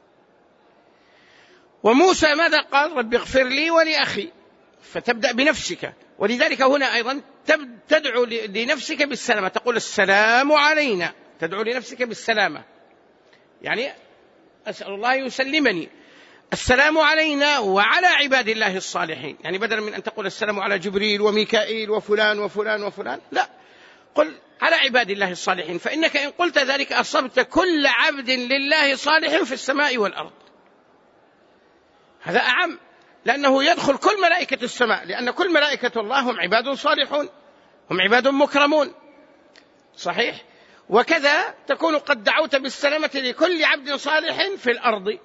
وموسى ماذا قال؟ رب اغفر لي ولأخي، فتبدأ بنفسك. ولذلك هنا أيضا تدعو لنفسك بالسلامة، تقول السلام علينا، تدعو لنفسك بالسلامة، يعني أسأل الله يسلمني، السلام علينا وعلى عباد الله الصالحين. يعني بدلا من أن تقول السلام على جبريل وميكائيل وفلان وفلان وفلان، لا، قل على عباد الله الصالحين، فإنك إن قلت ذلك أصبت كل عبد لله صالح في السماء والأرض. هذا أعم، لأنه يدخل كل ملائكة السماء، لأن كل ملائكة الله هم عباد صالحون، هم عباد مكرمون، صحيح؟ وكذا تكون قد دعوت بالسلامة لكل عبد صالح في الأرض.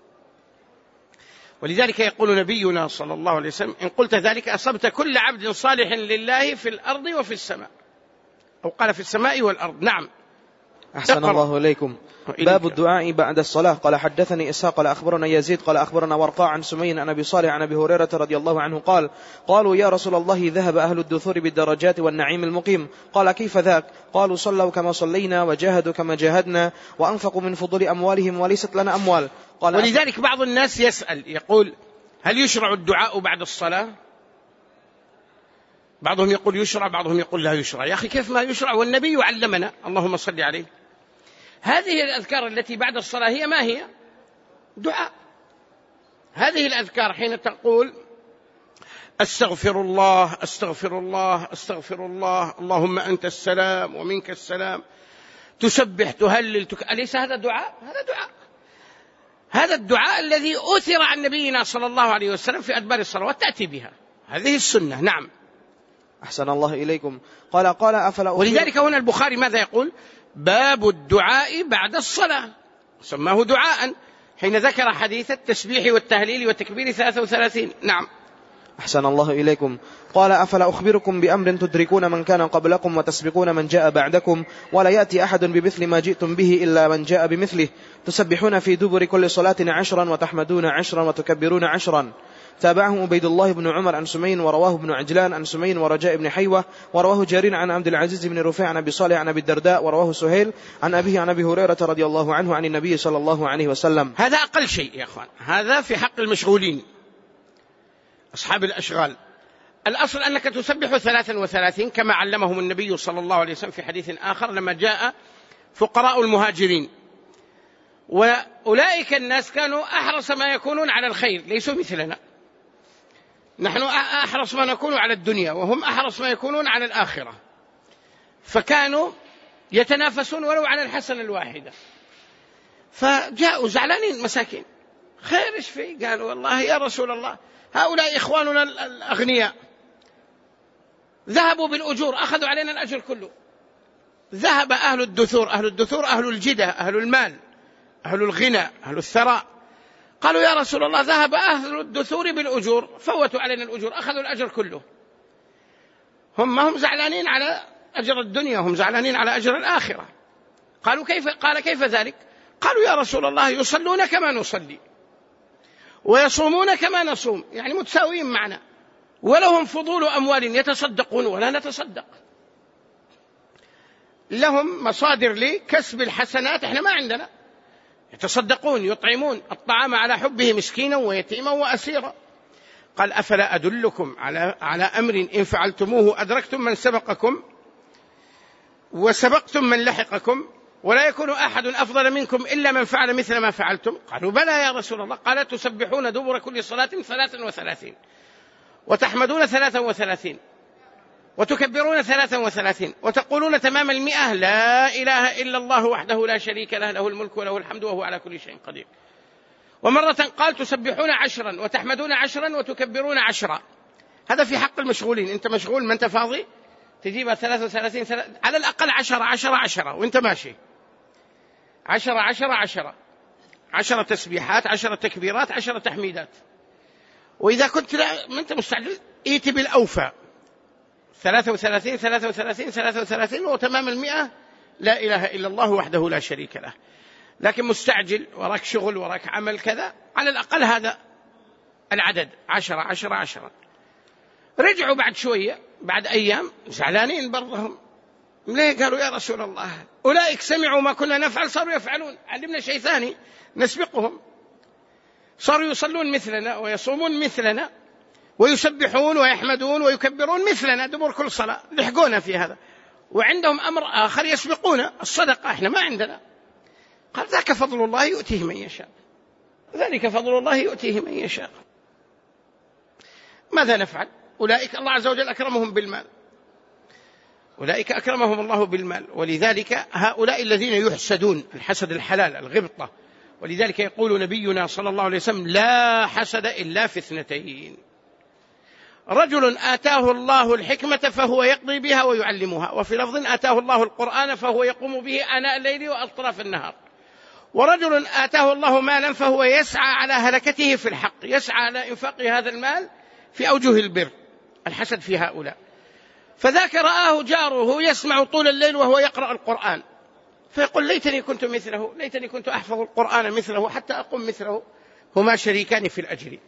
ولذلك يقول نبينا صلى الله عليه وسلم إن قلت ذلك أصبت كل عبد صالح لله في الأرض وفي السماء، أو قال في السماء والأرض. نعم. أحسن الله إليكم. باب الدعاء بعد الصلاة. قال حدثني إسحاق قال أخبرنا يزيد قال أخبرنا ورقاء عن سمي عن أبي صالح عن أبي هريرة رضي الله عنه قال قالوا يا رسول الله ذهب أهل الدثور بالدرجات والنعيم المقيم. قال كيف ذاك؟ قالوا صلوا كما صلينا وجاهدوا كما جاهدنا وأنفقوا من فضول أموالهم وليست لنا أموال. قال ولذلك بعض الناس يسأل يقول هل يشرع الدعاء بعد الصلاة؟ بعضهم يقول يشرع، بعضهم يقول لا يشرع. يا أخي كيف ما يشرع والنبي علمنا، اللهم صل عليه. هذه الأذكار التي بعد الصلاة هي ما هي؟ دعاء. هذه الأذكار حين تقول أستغفر الله أستغفر الله أستغفر الله اللهم أنت السلام ومنك السلام، تسبح تهلل أليس هذا دعاء؟ هذا دعاء. هذا الدعاء الذي أثر عن نبينا صلى الله عليه وسلم في أدبار الصلوات تأتي بها، هذه السنة. نعم. أحسن الله إليكم. قال أفلا ولذلك هنا البخاري ماذا يقول؟ باب الدعاء بعد الصلاة، سماه دعاء حين ذكر حديث التسبيح والتهليل والتكبير 33. نعم. أحسن الله إليكم. قال أفلا أخبركم بأمر تدركون من كان قبلكم وتسبقون من جاء بعدكم ولا يأتي أحد بمثل ما جئتم به إلا من جاء بمثله، تسبحون في دبر كل صلاة 10 وتحمدون 10 وتكبرون 10. تابعه عبيد الله بن عمر عن سمين ورواه ابن عجلان عن سمين ورجاء بن حيوة ورواه جرير عن عبد العزيز بن رفيع عن أبي صالح عن أبي الدرداء ورواه سهيل عن أبيه عن أبي هريرة رضي الله عنه عن النبي صلى الله عليه وسلم. هذا أقل شيء يا أخوان، هذا في حق المشغولين أصحاب الأشغال. الأصل أنك تسبح 33 كما علمهم النبي صلى الله عليه وسلم في حديث آخر لما جاء فقراء المهاجرين، وأولئك الناس كانوا أحرص ما يكونون على الخير، ليسوا مثلنا، نحن أحرص ما نكون على الدنيا وهم أحرص ما يكونون على الآخرة، فكانوا يتنافسون ولو على الحسنة الواحدة. فجاءوا زعلانين مساكين، خير إيش فيه؟ قالوا والله يا رسول الله هؤلاء إخواننا الأغنياء ذهبوا بالأجور، أخذوا علينا الأجر كله. ذهب أهل الدثور، أهل الدثور أهل الجدة، أهل المال، أهل الغنى، أهل الثراء. قالوا يا رسول الله ذهب أهل الدثور بالأجور، فوتوا علينا الأجور، أخذوا الأجر كله. هم زعلانين على أجر الدنيا، هم زعلانين على أجر الآخرة. قالوا كيف؟ قال كيف ذلك؟ قالوا يا رسول الله يصلون كما نصلي ويصومون كما نصوم، يعني متساويين معنا، ولهم فضول أموال يتصدقون ولا نتصدق، لهم مصادر لكسب الحسنات إحنا ما عندنا، يتصدقون يطعمون الطعام على حبه مسكينا ويتيما وأسيرا. قال أفلا أدلكم على أمر إن فعلتموه أدركتم من سبقكم وسبقتم من لحقكم ولا يكون أحد أفضل منكم إلا من فعل مثل ما فعلتم. قالوا بلى يا رسول الله. قال تسبحون دبر كل صلاة 33 وتحمدون 33 وتكبرون 33 وتقولون تمام 100 لا إله إلا الله وحده لا شريك له له الملك وله الحمد وهو على كل شيء قدير. ومرة قال تسبحون 10 وتحمدون 10 وتكبرون 10. هذا في حق المشغولين، أنت مشغول ما أنت فاضي تجيبها 33 على الأقل 10 وأنت ماشي 10 تسبيحات 10 تكبيرات 10 تحميدات. وإذا كنت ما أنت مستعجل ائت بالأوفى 33 وتمام 100 لا إله إلا الله وحده لا شريك له. لكن مستعجل وراك شغل وراك عمل كذا، على الأقل هذا العدد 10. رجعوا بعد شوية بعد أيام زعلانين برضهم. ليه؟ قالوا يا رسول الله أولئك سمعوا ما كنا نفعل صاروا يفعلون، علمنا شيء ثاني نسبقهم، صاروا يصلون مثلنا ويصومون مثلنا ويسبحون ويحمدون ويكبرون مثلنا دبر كل صلاة، لحقونا في هذا، وعندهم أمر آخر يسبقون الصدقة، إحنا ما عندنا. قال ذاك فضل الله يؤتيه من يشاء، ذلك فضل الله يؤتيه من يشاء. ماذا نفعل؟ أولئك الله عز وجل أكرمهم بالمال، أولئك أكرمهم الله بالمال، ولذلك هؤلاء الذين يحسدون الحسد الحلال الغبطة، ولذلك يقول نبينا صلى الله عليه وسلم لا حسد إلا في اثنتين: رجل آتاه الله الحكمة فهو يقضي بها ويعلمها، وفي لفظ آتاه الله القرآن فهو يقوم به آناء الليل وأطراف النهار، ورجل آتاه الله مالا فهو يسعى على هلكته في الحق، يسعى على إنفاق هذا المال في أوجه البر. الحسد في هؤلاء. فذاك رآه جاره يسمع طول الليل وهو يقرأ القرآن، فيقول ليتني كنت مثله، ليتني كنت أحفظ القرآن مثله حتى أقوم مثله، هما شريكان في الأجر.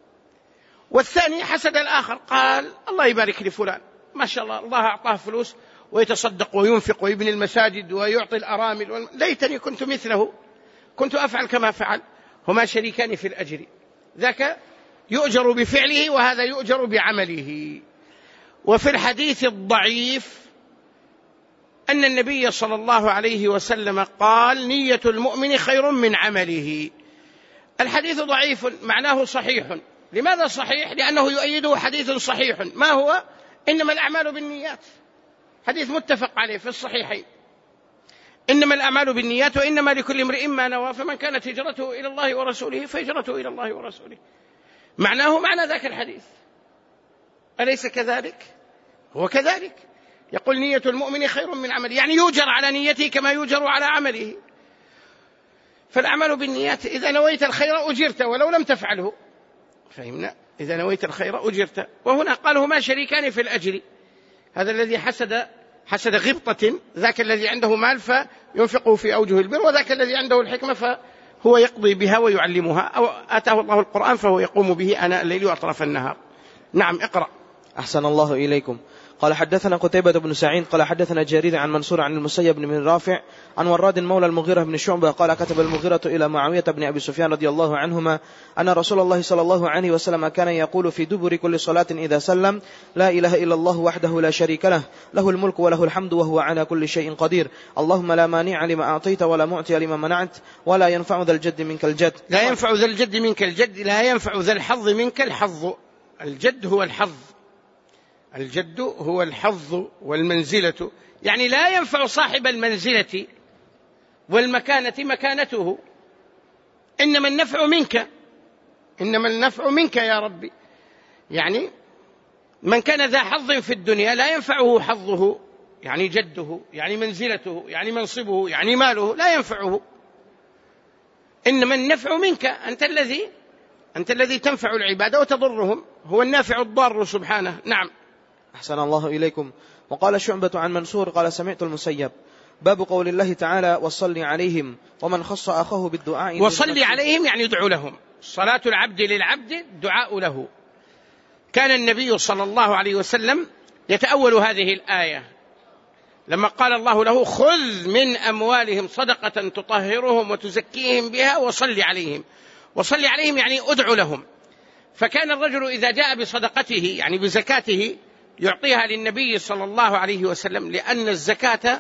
والثاني حسد الآخر، قال الله يبارك لفلان ما شاء الله، الله أعطاه فلوس ويتصدق وينفق ويبني المساجد ويعطي الأرامل، ليتني كنت مثله، كنت أفعل كما فعل، هما شريكان في الأجر، ذاك يؤجر بفعله وهذا يؤجر بعمله. وفي الحديث الضعيف أن النبي صلى الله عليه وسلم قال نية المؤمن خير من عمله. الحديث ضعيف معناه صحيح. لماذا صحيح؟ لأنه يؤيده حديث صحيح، ما هو؟ إنما الأعمال بالنيات، حديث متفق عليه في الصحيحين، إنما الأعمال بالنيات وإنما لكل امرئ ما نوى، فمن كانت هجرته إلى الله ورسوله فهجرته إلى الله ورسوله. معناه معنى ذاك الحديث، أليس كذلك؟ هو كذلك، يقول نية المؤمن خير من عمله، يعني يؤجر على نيته كما يؤجر على عمله. فالأعمال بالنيات، إذا نويت الخير أجرت ولو لم تفعله، فهمنا؟ إذا نويت الخير أجرت. وهنا قال هما شريكان في الأجر، هذا الذي حسد غبطة، ذاك الذي عنده مال فينفقه في أوجه البر، وذاك الذي عنده الحكمة فهو يقضي بها ويعلمها، أو آتاه الله القرآن فهو يقوم به آناء الليل وأطراف النهار. نعم اقرأ. أحسن الله إليكم. قال حدثنا قتيبة بن سعيد قال حدثنا جرير عن منصور عن المسيب بن رافع عن وراد مولى المغيرة بن شعبة قال كتب المغيرة إلى معاوية بن أبي سفيان رضي الله عنهما أن رسول الله صلى الله عليه وسلم كان يقول في دبر كل صلاة إذا سلم: لا إله إلا الله وحده لا شريك له، له الملك وله الحمد وهو على كل شيء قدير، اللهم لا مانع لما أعطيت ولا معطي لما منعت ولا ينفع ذا الجد منك الجد. لا ينفع ذا الجد منك الجد، لا ينفع ذا الحظ منك الحظ. الجد هو الحظ، الجد هو الحظ والمنزلة، يعني لا ينفع صاحب المنزلة والمكانة مكانته، إنما النفع منك، إنما النفع منك يا ربي. يعني من كان ذا حظ في الدنيا لا ينفعه حظه، يعني جده، يعني منزلته، يعني منصبه، يعني ماله، لا ينفعه، إنما النفع منك، أنت الذي تنفع العباد وتضرهم، هو النافع الضار سبحانه. نعم. أحسن الله إليكم. وقال شعبة عن منصور قال سمعت المسيب: باب قول الله تعالى: وصل عليهم، ومن خص أخاه بالدعاء. وصل عليهم يعني ادعو لهم، صلاة العبد للعبد الدعاء له. كان النبي صلى الله عليه وسلم يتأول هذه الآية لما قال الله له: خذ من أموالهم صدقة تطهرهم وتزكيهم بها وصل عليهم. وصل عليهم يعني ادعو لهم. فكان الرجل إذا جاء بصدقته يعني بزكاته يعطيها للنبي صلى الله عليه وسلم، لأن الزكاة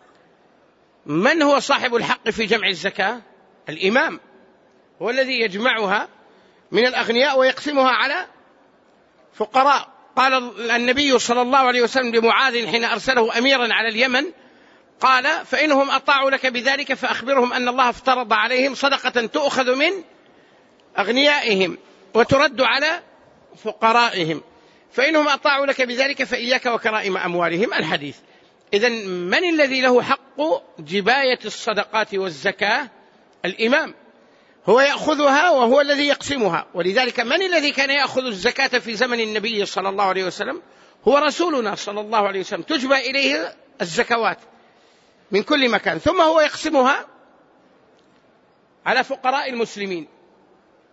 من هو صاحب الحق في جمع الزكاة؟ الإمام، هو الذي يجمعها من الأغنياء ويقسمها على فقراء. قال النبي صلى الله عليه وسلم لمعاذ حين أرسله أميرا على اليمن، قال: فإنهم أطاعوا لك بذلك فأخبرهم أن الله افترض عليهم صدقة تؤخذ من أغنيائهم وترد على فقرائهم، فإنهم أطاعوا لك بذلك فإياك وكرائم أموالهم. الحديث. إذن من الذي له حق جباية الصدقات والزكاة؟ الإمام، هو يأخذها وهو الذي يقسمها. ولذلك من الذي كان يأخذ الزكاة في زمن النبي صلى الله عليه وسلم؟ هو رسولنا صلى الله عليه وسلم، تجبى إليه الزكوات من كل مكان، ثم هو يقسمها على فقراء المسلمين.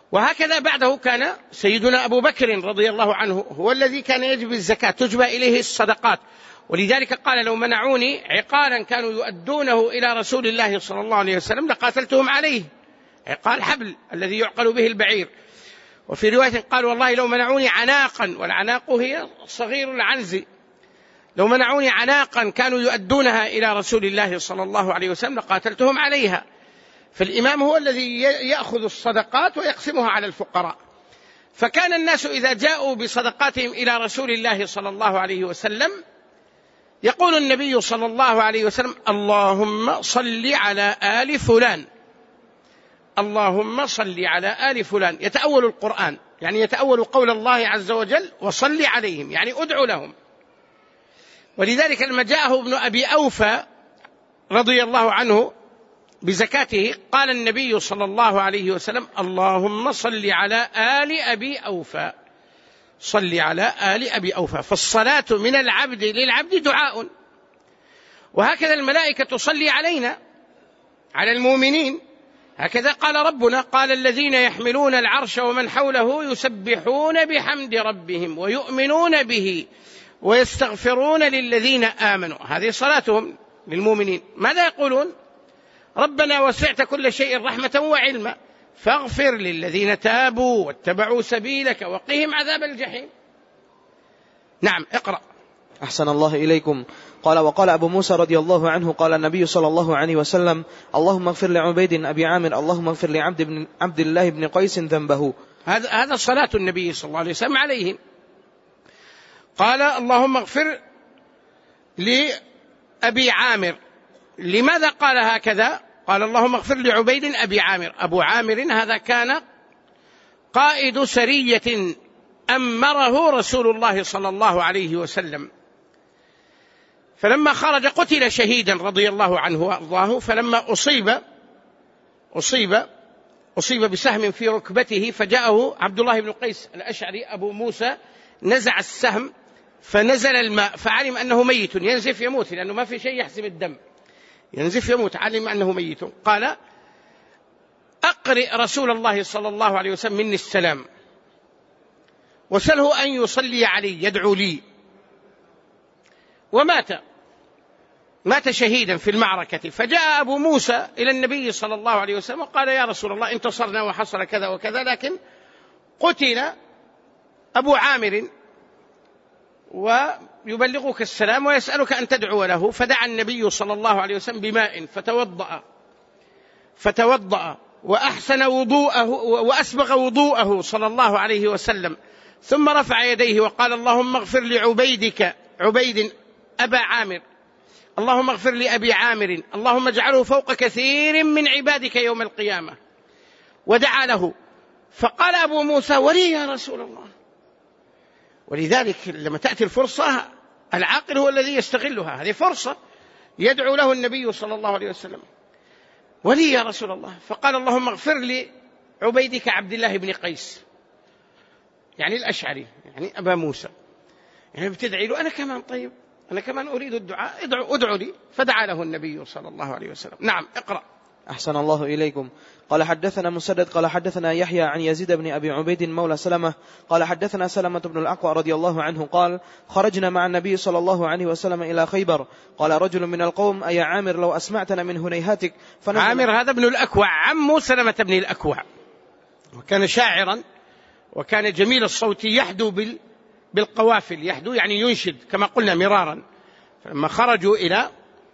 وهكذا بعده كان سيدنا أبو بكر رضي الله عنه هو الذي كان يجب الزكاة، تجبى إليه الصدقات. ولذلك قال: لو منعوني عقالا كانوا يؤدونه إلى رسول الله صلى الله عليه وسلم لقاتلتهم عليه. عقال حبل الذي يعقل به البعير. وفي رواية قال: والله لو منعوني عناقا، والعناق هي صغير العنز، لو منعوني عناقا كانوا يؤدونها إلى رسول الله صلى الله عليه وسلم لقاتلتهم عليها. فالإمام هو الذي يأخذ الصدقات ويقسمها على الفقراء. فكان الناس إذا جاءوا بصدقاتهم إلى رسول الله صلى الله عليه وسلم يقول النبي صلى الله عليه وسلم: اللهم صل على آل فلان، اللهم صل على آل فلان. يتأول القرآن، يعني يتأول قول الله عز وجل: وصل عليهم، يعني أدعو لهم. ولذلك لما جاءه ابن أبي أوفى رضي الله عنه بزكاته قال النبي صلى الله عليه وسلم: اللهم صل على آل أبي أوفى، صل على آل أبي أوفى. فالصلاة من العبد للعبد دعاء. وهكذا الملائكة تصلي علينا، على المؤمنين. هكذا قال ربنا: قال الذين يحملون العرش ومن حوله يسبحون بحمد ربهم ويؤمنون به ويستغفرون للذين آمنوا. هذه صلاتهم للمؤمنين. ماذا يقولون؟ ربنا وسعت كل شيء رحمة وعلما فاغفر للذين تابوا واتبعوا سبيلك وقهم عذاب الجحيم. نعم، اقرأ. أحسن الله إليكم. قال: وقال أبو موسى رضي الله عنه: قال النبي صلى الله عليه وسلم: اللهم اغفر لعبيد أبي عامر، اللهم اغفر لعبد الله بن قيس ذنبه. هذا صلاة النبي صلى الله عليه وسلم عليهم. قال: اللهم اغفر لأبي عامر. لماذا قال هكذا؟ قال: اللهم اغفر لعبيد أبي عامر. أبو عامر هذا كان قائد سرية أمره رسول الله صلى الله عليه وسلم، فلما خرج قتل شهيدا رضي الله عنه وأرضاه. فلما أصيب بسهم في ركبته، فجاءه عبد الله بن قيس الأشعري أبو موسى، نزع السهم فنزل الماء، فعلم أنه ميت، ينزف يموت، لأنه ما في شيء يحسم الدم، ينزف يموت، علم أنه ميت. قال: أقرئ رسول الله صلى الله عليه وسلم مني السلام وسله أن يصلي علي، يدعو لي. مات شهيدا في المعركة. فجاء أبو موسى إلى النبي صلى الله عليه وسلم وقال: يا رسول الله، انتصرنا وحصل كذا وكذا، لكن قتل أبو عامر ويبلغك السلام ويسألك أن تدعو له. فدعا النبي صلى الله عليه وسلم بماء فتوضأ وأحسن وضوءه وأسبغ وضوءه صلى الله عليه وسلم، ثم رفع يديه وقال: اللهم اغفر عبيد أبا عامر، اللهم اغفر لأبي عامر، اللهم اجعله فوق كثير من عبادك يوم القيامة. ودعا له. فقال أبو موسى: ولي يا رسول الله. ولذلك لما تأتي الفرصة العاقل هو الذي يستغلها، هذه فرصة يدعو له النبي صلى الله عليه وسلم: ولي يا رسول الله. فقال: اللهم اغفر لعبيدك عبد الله بن قيس، يعني الأشعري، يعني أبا موسى، يعني بتدعي له. أنا كمان، طيب أنا كمان أريد الدعاء، ادعو لي. فدعا له النبي صلى الله عليه وسلم. نعم، اقرأ. أحسن الله إليكم. قال: حدثنا مسدد قال حدثنا يحيى عن يزيد بن أبي عبيد مولى سلمة قال حدثنا سلمة بن الأكوع رضي الله عنه قال: خرجنا مع النبي صلى الله عليه وسلم إلى خيبر. قال رجل من القوم: أي عامر، لو أسمعتنا من هنيهاتك. عامر هذا ابن الأكوع، عم سلمة بن الأكوع، وكان شاعرا وكان جميل الصوت، يحدو بالقوافل، يحدو يعني ينشد كما قلنا مرارا. فلما خرجوا إلى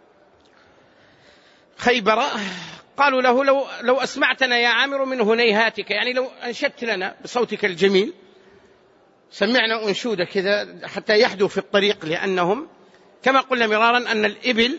خيبر قالوا له: لو أسمعتنا يا عامر من هنيهاتك، يعني لو أنشدت لنا بصوتك الجميل، سمعنا أنشودة كذا حتى يحدوا في الطريق، لأنهم كما قلنا مرارا أن الإبل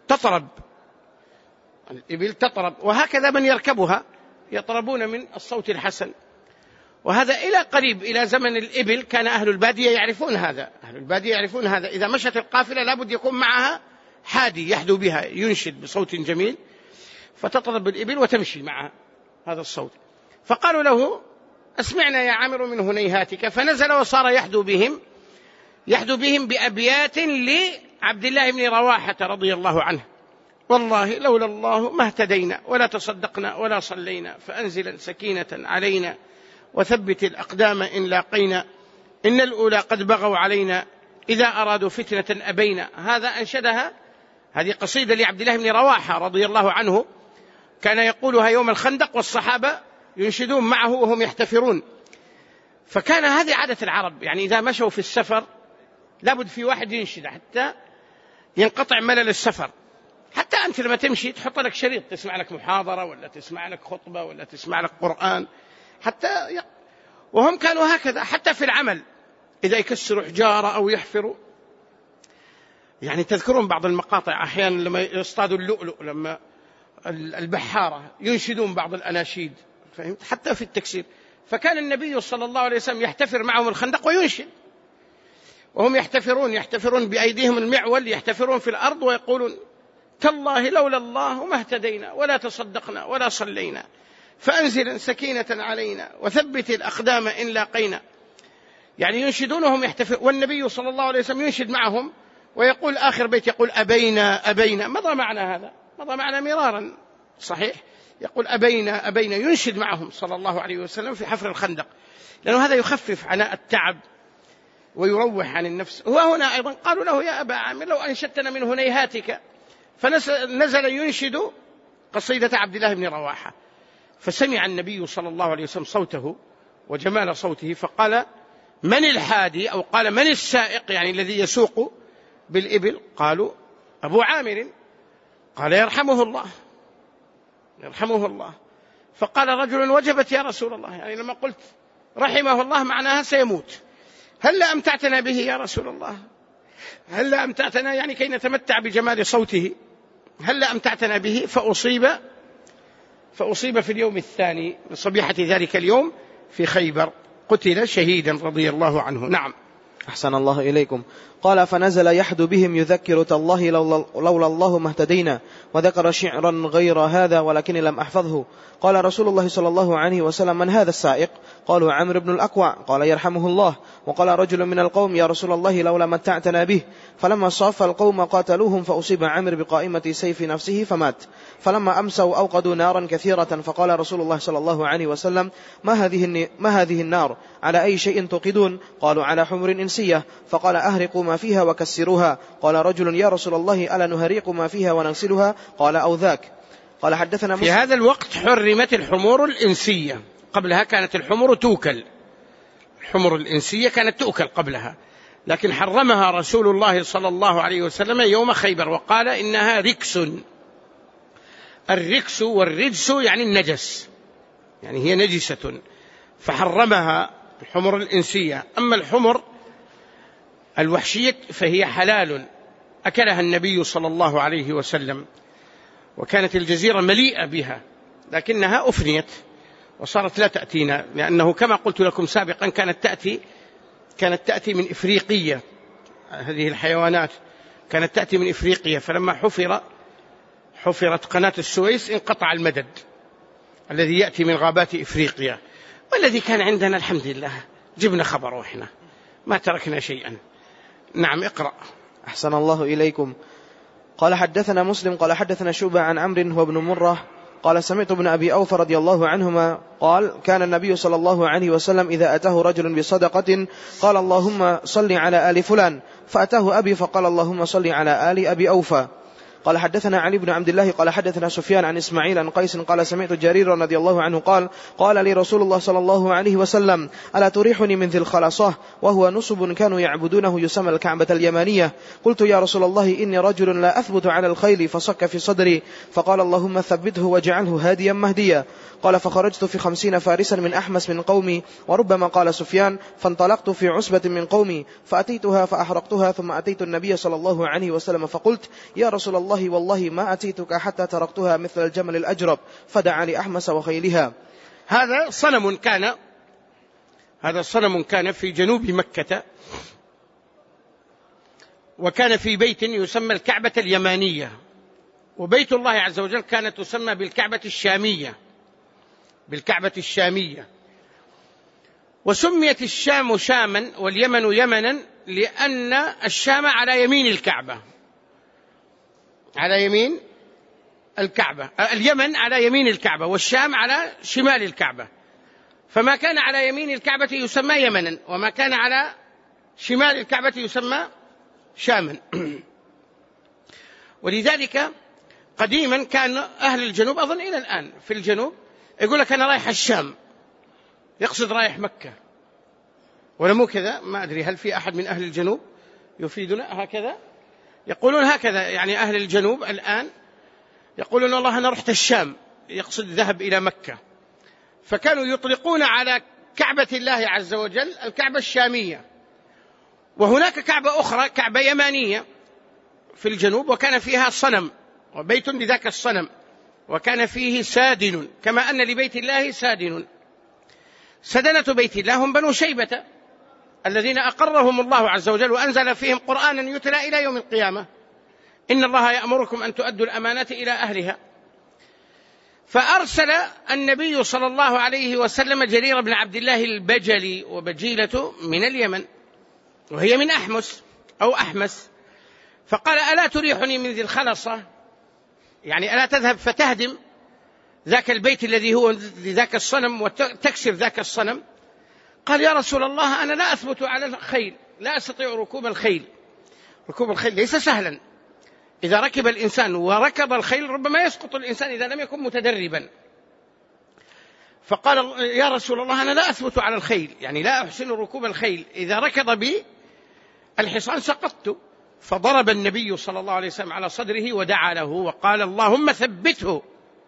تطرب، وهكذا من يركبها يطربون من الصوت الحسن. وهذا إلى قريب، إلى زمن الإبل كان أهل البادية يعرفون هذا، إذا مشت القافلة لابد يكون معها حادي يحدو بها، ينشد بصوت جميل، فتطرب الإبل وتمشي مع هذا الصوت. فقالوا له: أسمعنا يا عامر من هنيهاتك. فنزل وصار يحدو بهم بأبيات لعبد الله بن رواحة رضي الله عنه: والله لولا الله ما اهتدينا ولا تصدقنا ولا صلينا، فأنزل سكينة علينا وثبت الأقدام إن لاقينا، إن الأولى قد بغوا علينا، إذا أرادوا فتنة أبينا. هذا أنشدها، هذه قصيدة لعبد الله بن رواحة رضي الله عنه، كان يقولها يوم الخندق والصحابة ينشدون معه وهم يحتفرون. فكان هذه عادة العرب، يعني إذا مشوا في السفر لابد في واحد ينشد حتى ينقطع ملل السفر. حتى أنت لما تمشي تحط لك شريط، تسمع لك محاضرة ولا تسمع لك خطبة ولا تسمع لك قرآن وهم كانوا هكذا. حتى في العمل إذا يكسروا حجارة أو يحفروا، يعني تذكرون بعض المقاطع أحيانا لما يصطادوا اللؤلؤ، لما البحارة ينشدون بعض الأناشيد، فهمت؟ حتى في التكسير. فكان النبي صلى الله عليه وسلم يحتفر معهم الخندق وينشد، وهم يحتفرون بأيديهم المعول، يحتفرون في الأرض ويقولون: تالله لولا الله ما اهتدينا ولا تصدقنا ولا صلينا، فأنزل سكينة علينا وثبت الأقدام إن لاقينا. يعني ينشدون وهم يحتفرون، والنبي صلى الله عليه وسلم ينشد معهم ويقول آخر بيت يقول: أبينا أبينا. مضى معنا هذا، مضى معنا مرارا صحيح، يقول أبينا أبينا، ينشد معهم صلى الله عليه وسلم في حفر الخندق، لأنه هذا يخفف عناء التعب ويروح عن النفس. وهنا أيضا قالوا له: يا أبا عامر لو أنشدتنا من هنيهاتك. فنزل ينشد قصيدة عبد الله بن رواحة، فسمع النبي صلى الله عليه وسلم صوته وجمال صوته، فقال: من الحادي؟ أو قال: من السائق يعني الذي يسوق بالإبل؟ قالوا: أبو عامر. قال: يرحمه الله يرحمه الله. فقال رجل: وجبت يا رسول الله، يعني لما قلت رحمه الله معناها سيموت، هل أمتعتنا به يا رسول الله؟ هل أمتعتنا يعني كي نتمتع بجمال صوته، هل أمتعتنا به؟ فأصيب في اليوم الثاني من صبيحة ذلك اليوم في خيبر، قتل شهيدا رضي الله عنه. نعم. أحسن الله إليكم. قال: فنزل يحدو بهم يذكر تالله لولا الله ما اهتدينا، وذكر شعرا غير هذا ولكني لم أحفظه. قال رسول الله صلى الله عليه وسلم: من هذا السائق؟ قالوا: عمرو بن الأكوع. قال: يرحمه الله. وقال رجل من القوم: يا رسول الله لولا متعتنا به. فلما صاف القوم قاتلوهم، فأصيب عمرو بقائمة سيف نفسه فمات. فلما أمسوا أوقدوا نارا كثيرة، فقال رسول الله صلى الله عليه وسلم: ما هذه النار؟ على أي شيء توقدون؟ قالوا: على حمر إنسية. فقال: أهرقوا ما فيها وكسروها. قال رجل: يا رسول الله ألا نهريق ما فيها ونغسلها؟ قال: أو ذاك. قال: حدثنا في هذا الوقت حرمت الحمور الإنسية، قبلها كانت الحمر توكل، الحمر الإنسية كانت تؤكل قبلها، لكن حرمها رسول الله صلى الله عليه وسلم يوم خيبر، وقال إنها ركس. الركس والرجس يعني النجس، يعني هي نجسة، فحرمها الحمر الإنسية. أما الحمر الوحشية فهي حلال، أكلها النبي صلى الله عليه وسلم، وكانت الجزيرة مليئة بها، لكنها أفنيت وصارت لا تأتينا، لأنه كما قلت لكم سابقا كانت تأتي من إفريقية. هذه الحيوانات كانت تأتي من إفريقيا، فلما حفرت قناة السويس انقطع المدد الذي يأتي من غابات إفريقيا، والذي كان عندنا الحمد لله جبنا خبر وإحنا ما تركنا شيئا. نعم. اقرأ. أحسن الله إليكم. قال: حدثنا مسلم قال: حدثنا شعبة عن عمرو هو ابن مرة قال: سمعت ابن أبي أوفى رضي الله عنهما قال: كان النبي صلى الله عليه وسلم إذا أتاه رجل بصدقة قال: اللهم صل على آل فلان، فأتاه أبي فقال: اللهم صل على آل أبي أوفى. قال: حدثنا علي بن عبد الله قال: حدثنا سفيان عن إسماعيل عن قيس قال: سمعت جرير رضي الله عنه قال لي رسول الله صلى الله عليه وسلم: ألا تريحني من ذي الخلاصة، وهو نصب كانوا يعبدونه يسمى الكعبة اليمانية. قلت: يا رسول الله إني رجل لا أثبت على الخيل، فصك في صدري. فقال: اللهم ثبته واجعله هاديا مهديا. قال: فخرجت في 50 فارسا من أحمس من قومي. وربما قال سفيان: فانطلقت في عصبة من قومي فأتيتها فأحرقتها، ثم أتيت النبي صلى الله عليه وسلم فقلت: يا رسول الله والله ما أتيتك حتى تركتها مثل الجمل الأجرب، فدعا لأحمس وخيلها. هذا صنم كان في جنوب مكة، وكان في بيت يسمى الكعبة اليمانية، وبيت الله عز وجل كانت تسمى بالكعبة الشامية. وسميت الشام شاما واليمن يمنا لأن الشام على يمين الكعبة، اليمن على يمين الكعبة والشام على شمال الكعبة، فما كان على يمين الكعبة يسمى يمنا، وما كان على شمال الكعبة يسمى شاما. ولذلك قديما كان أهل الجنوب، أظن إلى الآن في الجنوب، يقول لك أنا رايح الشام، يقصد رايح مكة، ولا مو كذا؟ ما أدري هل في أحد من أهل الجنوب يفيدنا هكذا؟ يقولون هكذا، يعني أهل الجنوب الآن يقولون والله أنا رحت الشام، يقصد ذهب إلى مكة. فكانوا يطلقون على كعبة الله عز وجل الكعبة الشامية، وهناك كعبة أخرى كعبة يمانية في الجنوب، وكان فيها صنم وبيت لذاك الصنم، وكان فيه سادن، كما أن لبيت الله سادن. سدنة بيت الله هم بنو شيبة الذين أقرهم الله عز وجل وأنزل فيهم قرآنا يتلى إلى يوم القيامة: إن الله يأمركم أن تؤدوا الأمانات إلى أهلها. فأرسل النبي صلى الله عليه وسلم جرير بن عبد الله البجلي، وبجيلة من اليمن وهي من أحمس أو أحمس، فقال: ألا تريحني من ذي الخلصة؟ يعني ألا تذهب فتهدم ذاك البيت الذي هو لذاك الصنم وتكسر ذاك الصنم؟ قال: يا رسول الله، أنا لا أثبت على الخيل، لا أستطيع ركوب الخيل. ركوب الخيل ليس سهلا، إذا ركب الإنسان وركب الخيل ربما يسقط الإنسان إذا لم يكن متدربا. فقال: يا رسول الله، أنا لا أثبت على الخيل، يعني لا أحسن ركوب الخيل، إذا ركض بي الحصان سقطت. فضرب النبي صلى الله عليه وسلم على صدره ودعا له وقال: اللهم ثبته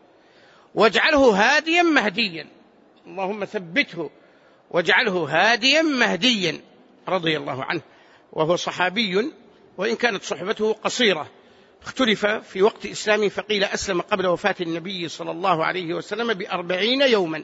واجعله هاديا مهديا، اللهم ثبته واجعله هاديا مهديا، رضي الله عنه. وهو صحابي، وإن كانت صحبته قصيرة، اختلف في وقت إسلامه، فقيل أسلم قبل وفاة النبي صلى الله عليه وسلم ب40 يوما،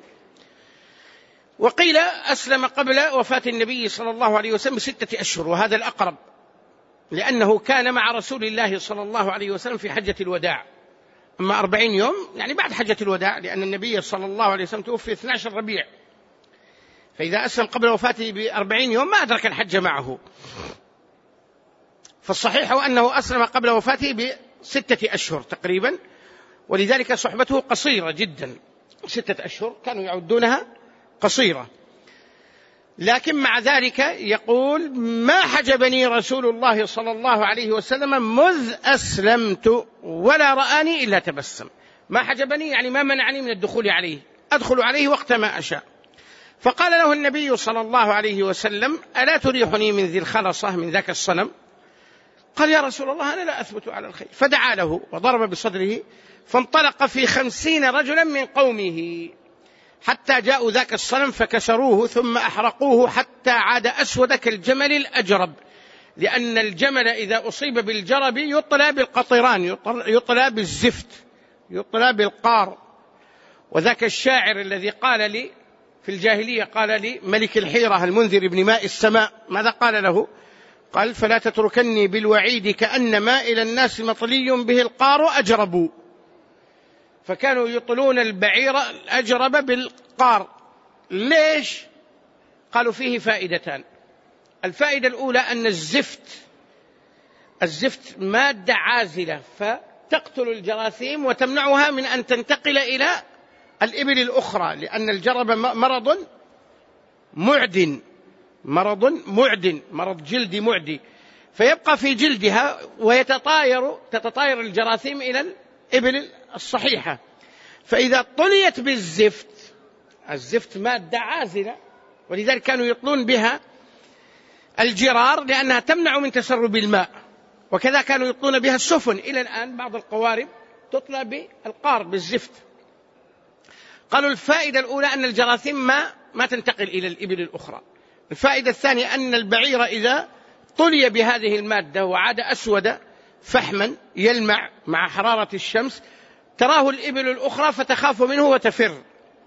وقيل أسلم قبل وفاة النبي صلى الله عليه وسلم ب6 أشهر، وهذا الأقرب، لأنه كان مع رسول الله صلى الله عليه وسلم في حجة الوداع. أما 40 يوم يعني بعد حجة الوداع، لأن النبي صلى الله عليه وسلم توفي 12 ربيع، فإذا أسلم قبل وفاته ب40 يوم ما أدرك الحج معه. فالصحيح أنه أسلم قبل وفاته ب6 أشهر تقريبا، ولذلك صحبته قصيرة جدا، 6 أشهر كانوا يعدونها قصيرة. لكن مع ذلك يقول: ما حجبني رسول الله صلى الله عليه وسلم مذ أسلمت ولا رآني إلا تبسم. ما حجبني يعني ما منعني من الدخول عليه، أدخل عليه وقت ما أشاء. فقال له النبي صلى الله عليه وسلم: ألا تريحني من ذي الخلصة، من ذاك الصنم؟ قال: يا رسول الله، أنا لا أثبت على الخير. فدعا له وضرب بصدره، فانطلق في 50 رجلا من قومه حتى جاءوا ذاك الصنم فكسروه ثم أحرقوه حتى عاد أسود كالجمل الأجرب، لأن الجمل إذا أصيب بالجرب يطلى بالقطران، يطلى بالزفت، يطلى بالقار. وذاك الشاعر الذي قال لي في الجاهلية، قال لي ملك الحيرة المنذر بن ماء السماء، ماذا قال له؟ قال: فلا تتركني بالوعيد كأن ماء إلى الناس مطلي به القار أجرب. فكانوا يطلون البعير الأجرب بالقار. ليش؟ قالوا فيه فائدتان. الفائدة الأولى أن الزفت مادة عازلة فتقتل الجراثيم وتمنعها من أن تنتقل إلى الإبل الأخرى، لأن الجرب مرض معدن، مرض جلدي معدي، فيبقى في جلدها تتطاير الجراثيم إلى الإبل الصحيحة. فإذا طليت بالزفت، الزفت مادة عازلة، ولذلك كانوا يطلون بها الجرار لأنها تمنع من تسرب الماء، وكذا كانوا يطلون بها السفن. إلى الآن بعض القوارب تطلى بالقار، بالزفت. قالوا الفائدة الأولى أن الجراثيم ما تنتقل إلى الإبل الأخرى. الفائدة الثانية أن البعير إذا طلي بهذه المادة وعاد أسود فحما يلمع مع حرارة الشمس، تراه الإبل الأخرى فتخاف منه وتفر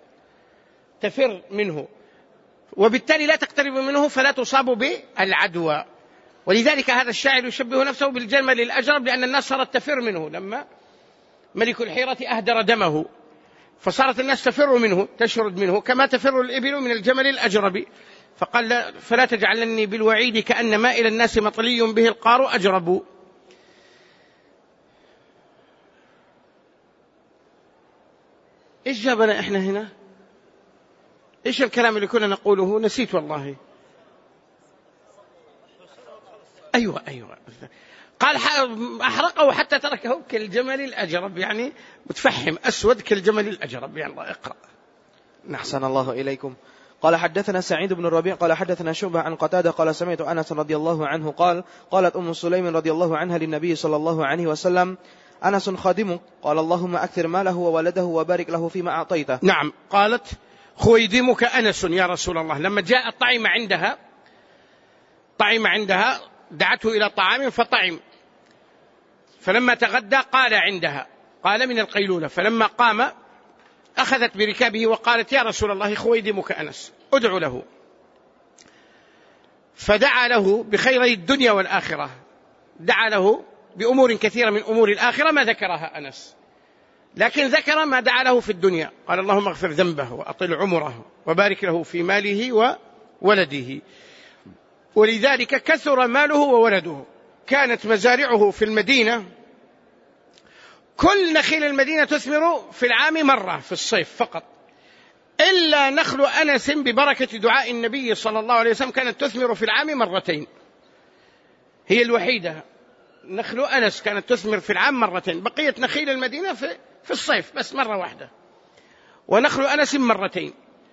منه، وبالتالي لا تقترب منه فلا تصاب بالعدوى. ولذلك هذا الشاعر يشبه نفسه بالجمل الأجرب، لأن الناس صارت تفر منه لما ملك الحيرة أهدر دمه، فصارت الناس تفر منه، تشرد منه كما تفر الإبل من الجمل الأجرب. فقال: فلا تجعلني بالوعيد كأن ماء إلى الناس مطلي به القار أجرب. إيش جابنا إحنا هنا؟ إيش الكلام اللي كنا نقوله؟ نسيت والله. أيوة قال أحرقه حتى تركه كالجمل الأجرب، يعني متفهم أسود كالجمل الأجرب. يعني الله اقرأ. أحسن الله إليكم. قال حدثنا سعيد بن الربيع قال حدثنا شعبة عن قتادة قال سمعت أنس رضي الله عنه قال قالت أم سليم رضي الله عنها للنبي صلى الله عليه وسلم أنس خادمك قال اللهم أكثر ماله وولده وبارك له فيما أعطيته. نعم، قالت خويدمك أنس يا رسول الله. لما جاء الطعيم عندها دعته إلى طعام فطعم، فلما تغدى قال عندها، قال من القيلولة، فلما قام أخذت بركابه وقالت يا رسول الله خويدمك أنس أدعو له، فدعا له بخيري الدنيا والآخرة، دعا له بأمور كثيرة من أمور الآخرة ما ذكرها أنس، لكن ذكر ما دعا له في الدنيا. قال اللهم اغفر ذنبه وأطل عمره وبارك له في ماله وولده. ولذلك كثر ماله وولده. كانت مزارعه في المدينة، كل نخيل المدينة تثمر في العام مرة في الصيف فقط، إلا نخل أنس ببركة دعاء النبي صلى الله عليه وسلم كانت تثمر في العام مرتين، هي الوحيدة. نخل أنس كانت تثمر في العام مرتين، بقية نخيل المدينة في الصيف بس مرة واحدة، ونخل أنس مرتين.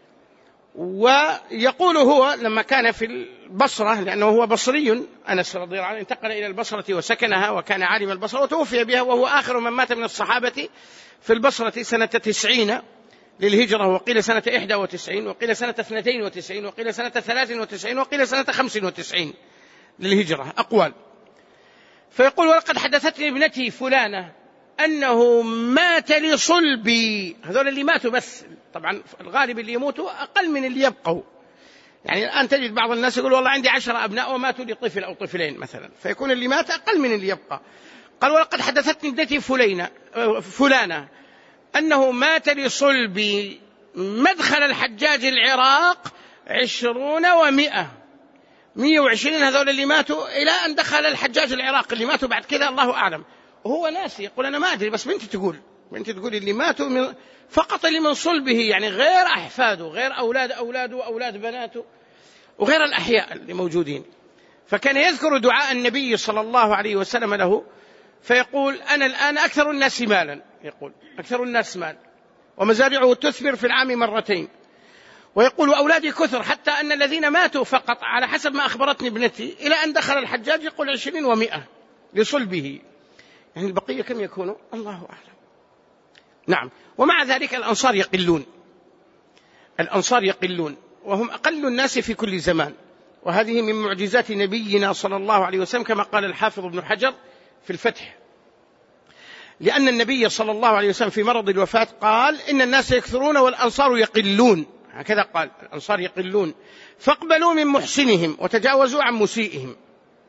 ويقول هو لما كان في البصرة، لأنه هو بصري أنس رضي الله عنه، انتقل إلى البصرة وسكنها وكان عالم البصرة وتوفي بها، وهو آخر من مات من الصحابة في البصرة سنة 90 للهجرة، وقيل سنة 91 وقيل سنة 92 وقيل سنة 93 وقيل سنة 95 للهجرة، أقوال. فيقول ولقد حدثتني ابنتي فلانة أنه مات لصلبي. هذول اللي ماتوا، بس طبعا الغالب اللي يموتوا أقل من اللي يبقوا. يعني الآن تجد بعض الناس يقول والله عندي 10 أبناء وماتوا لطفل أو طفلين مثلا، فيكون اللي مات أقل من اللي يبقى. قال ولقد حدثتني ابنتي فلانة أنه مات لصلبي مدخل الحجاج العراق 20 و100، 120 هذول اللي ماتوا إلى أن دخل الحجاج العراق. اللي ماتوا بعد كذا الله أعلم، وهو ناسي. يقول أنا ما أدري، بس بنتي تقول اللي ماتوا فقط اللي من صلبه، يعني غير أحفاده، غير أولاده وأولاد بناته، وغير الأحياء اللي موجودين. فكان يذكر دعاء النبي صلى الله عليه وسلم له، فيقول أنا الآن أكثر الناس مالا، يقول أكثر الناس مال، ومزارعه تثمر في العام مرتين. ويقول أولادي كثر، حتى أن الذين ماتوا فقط على حسب ما أخبرتني ابنتي إلى أن دخل الحجاج يقول 20 و100 لصلبه. يعني البقية كم يكونوا؟ الله أعلم. نعم. ومع ذلك الأنصار يقلون وهم أقل الناس في كل زمان، وهذه من معجزات نبينا صلى الله عليه وسلم كما قال الحافظ ابن حجر في الفتح، لأن النبي صلى الله عليه وسلم في مرض الوفاة قال إن الناس يكثرون والأنصار يقلون، هكذا قال الأنصار يقلون، فاقبلوا من محسنهم وتجاوزوا عن مسيئهم.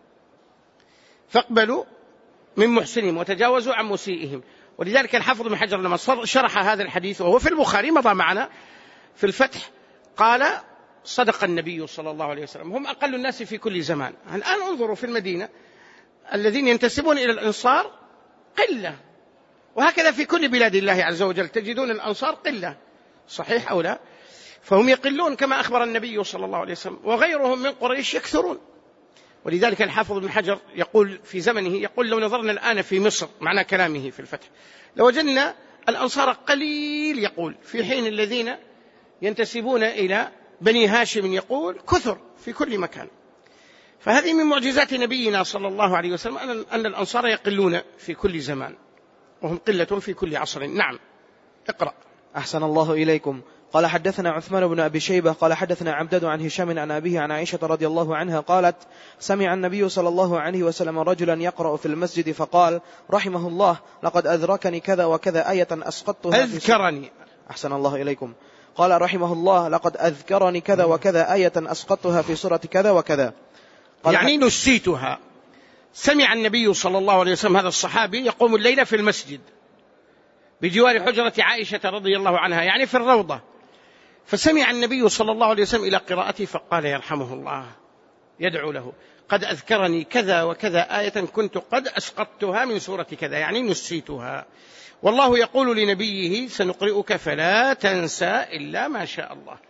فاقبلوا من محسنهم وتجاوزوا عن مسيئهم. ولذلك الحافظ ابن حجر لما شرح هذا الحديث وهو في البخاري مضى معنا في الفتح قال صدق النبي صلى الله عليه وسلم، هم أقل الناس في كل زمان. الآن انظروا في المدينة الذين ينتسبون إلى الأنصار قلة، وهكذا في كل بلاد الله عز وجل تجدون الأنصار قلة، صحيح أو لا؟ فهم يقلون كما أخبر النبي صلى الله عليه وسلم، وغيرهم من قريش يكثرون. ولذلك الحافظ ابن حجر يقول في زمنه، يقول لو نظرنا الآن في مصر معنى كلامه في الفتح لوجدنا الأنصار قليل، يقول في حين الذين ينتسبون إلى بني هاشم يقول كثر في كل مكان. فهذه من معجزات نبينا صلى الله عليه وسلم أن الأنصار يقلون في كل زمان وهم قلة في كل عصر. نعم، اقرأ. أحسن الله إليكم. قال حدثنا عثمان بن أبي شيبة قال حدثنا عبدة عن هشام عن أبيه عن عائشة رضي الله عنها قالت سمع النبي صلى الله عليه وسلم رجلا يقرأ في المسجد فقال رحمه الله لقد أذركني كذا وكذا آية أسقطتها أذكرني. أحسن الله إليكم. قال رحمه الله لقد أذكرني كذا وكذا آية أسقطتها في سورة كذا وكذا، يعني نسيتها. سمع النبي صلى الله عليه وسلم هذا الصحابي يقوم الليلة في المسجد بجوار حجرة عائشة رضي الله عنها، يعني في الروضة، فسمع النبي صلى الله عليه وسلم إلى قراءته فقال يرحمه الله، يدعو له قد أذكرني كذا وكذا آية كنت قد أسقطتها من سورة كذا، يعني نسيتها. والله يقول لنبيه سنقرئك فلا تنسى إلا ما شاء الله.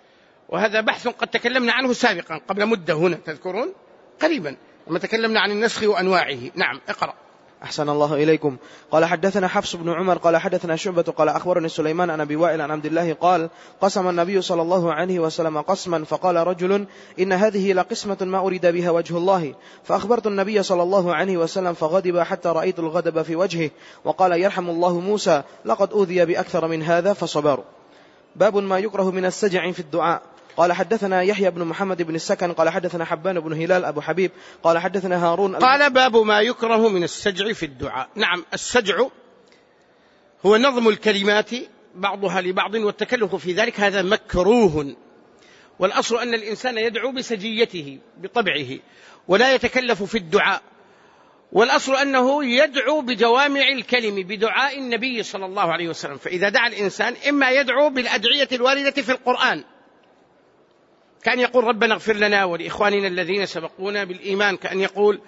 وهذا بحث قد تكلمنا عنه سابقا قبل مدة هنا، تذكرون قريبا لما تكلمنا عن النسخ وأنواعه. نعم اقرأ. أحسن الله إليكم. قال حدثنا حفص بن عمر قال حدثنا شعبة قال أخبرني سليمان عن أبي وائل عن عبد الله قال قسم النبي صلى الله عليه وسلم قسما فقال رجل إن هذه لقسمة ما أريد بها وجه الله، فأخبرت النبي صلى الله عليه وسلم فغضب حتى رأيت الغضب في وجهه وقال يرحم الله موسى لقد أوذي بأكثر من هذا فصبر. باب ما يكره من السجع في الدعاء. قال حدثنا يحيى بن محمد بن السكن قال حدثنا حبان بن هلال أبو حبيب قال حدثنا هارون. قال باب ما يكره من السجع في الدعاء. نعم، السجع هو نظم الكلمات بعضها لبعض والتكلف في ذلك، هذا مكروه. والأصل أن الإنسان يدعو بسجيته بطبعه ولا يتكلف في الدعاء، والأصل أنه يدعو بجوامع الكلم بدعاء النبي صلى الله عليه وسلم. فإذا دعا الإنسان إما يدعو بالأدعية الواردة في القرآن كأن يقول ربنا اغفر لنا ولإخواننا الذين سبقونا بالإيمان، كأن يقول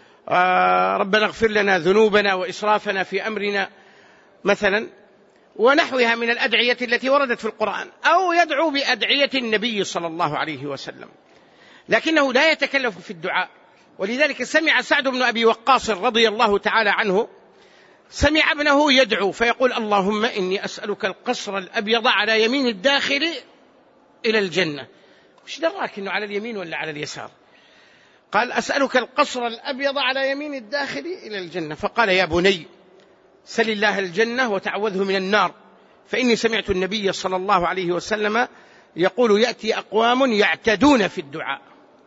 ربنا اغفر لنا ذنوبنا وإسرافنا في أمرنا مثلا، ونحوها من الأدعية التي وردت في القرآن، أو يدعو بأدعية النبي صلى الله عليه وسلم، لكنه لا يتكلف في الدعاء. ولذلك سمع سعد بن أبي وقاص رضي الله تعالى عنه سمع ابنه يدعو فيقول اللهم إني أسألك القصر الأبيض على يمين الداخل إلى الجنة. وش دراك إنه على اليمين ولا على اليسار؟ قال أسألك القصر الأبيض على يمين الداخل إلى الجنة. فقال يا بني سل الله الجنة وتعوذه من النار، فإني سمعت النبي صلى الله عليه وسلم يقول يأتي أقوام يعتدون في الدعاء.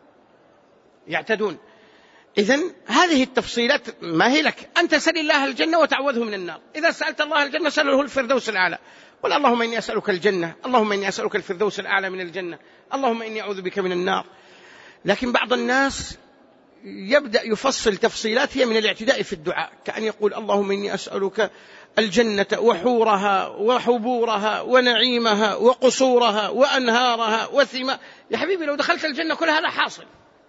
يعتدون. إذن هذه التفصيلات ما هي لك، أنت سل الله الجنة وتعوذه من النار. إذا سألت الله الجنة سأله الفردوس الأعلى، قل اللهم إني أسألك الجنة، اللهم إني أسألك الفردوس الأعلى من الجنة، اللهم إني أعوذ بك من النار. لكن بعض الناس يبدأ يفصل تفصيلات هي من الاعتداء في الدعاء، كأن يقول اللهم إني أسألك الجنة وحورها وحبورها ونعيمها وقصورها وأنهارها وثما. يا حبيبي لو دخلت الجنة كل هذا حاصل،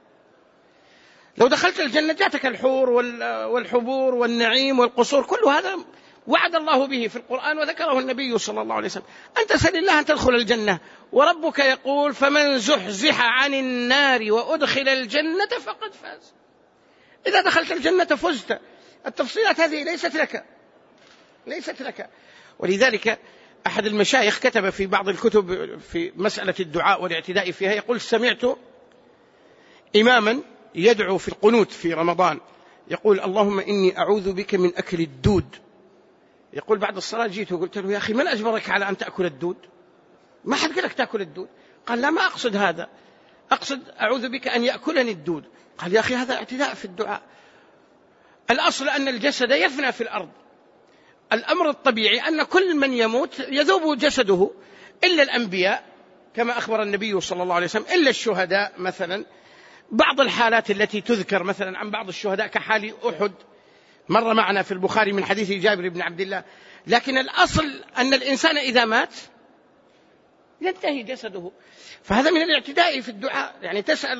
لو دخلت الجنة جاتك الحور والحبور والنعيم والقصور، كل هذا وعد الله به في القرآن وذكره النبي صلى الله عليه وسلم. أنت سل الله أن تدخل الجنة، وربك يقول فمن زحزح عن النار وأدخل الجنة فقد فاز. إذا دخلت الجنة فزت. التفصيلات هذه ليست لك. ولذلك أحد المشايخ كتب في بعض الكتب في مسألة الدعاء والاعتداء فيها، يقول سمعت إماما يدعو في القنوت في رمضان يقول اللهم إني أعوذ بك من أكل الدود. يقول بعد الصلاة جيت وقلت له يا أخي من أجبرك على أن تأكل الدود؟ ما حد قال لك تأكل الدود. قال لا، ما أقصد هذا، أقصد أعوذ بك أن يأكلني الدود. قال يا أخي هذا اعتداء في الدعاء. الأصل أن الجسد يفنى في الأرض، الأمر الطبيعي أن كل من يموت يذوب جسده إلا الأنبياء كما أخبر النبي صلى الله عليه وسلم، إلا الشهداء مثلا. بعض الحالات التي تذكر مثلا عن بعض الشهداء كحال أحد مر معنا في البخاري من حديث جابر بن عبد الله. لكن الأصل أن الإنسان إذا مات ينتهي جسده. فهذا من الاعتداء في الدعاء، يعني تسأل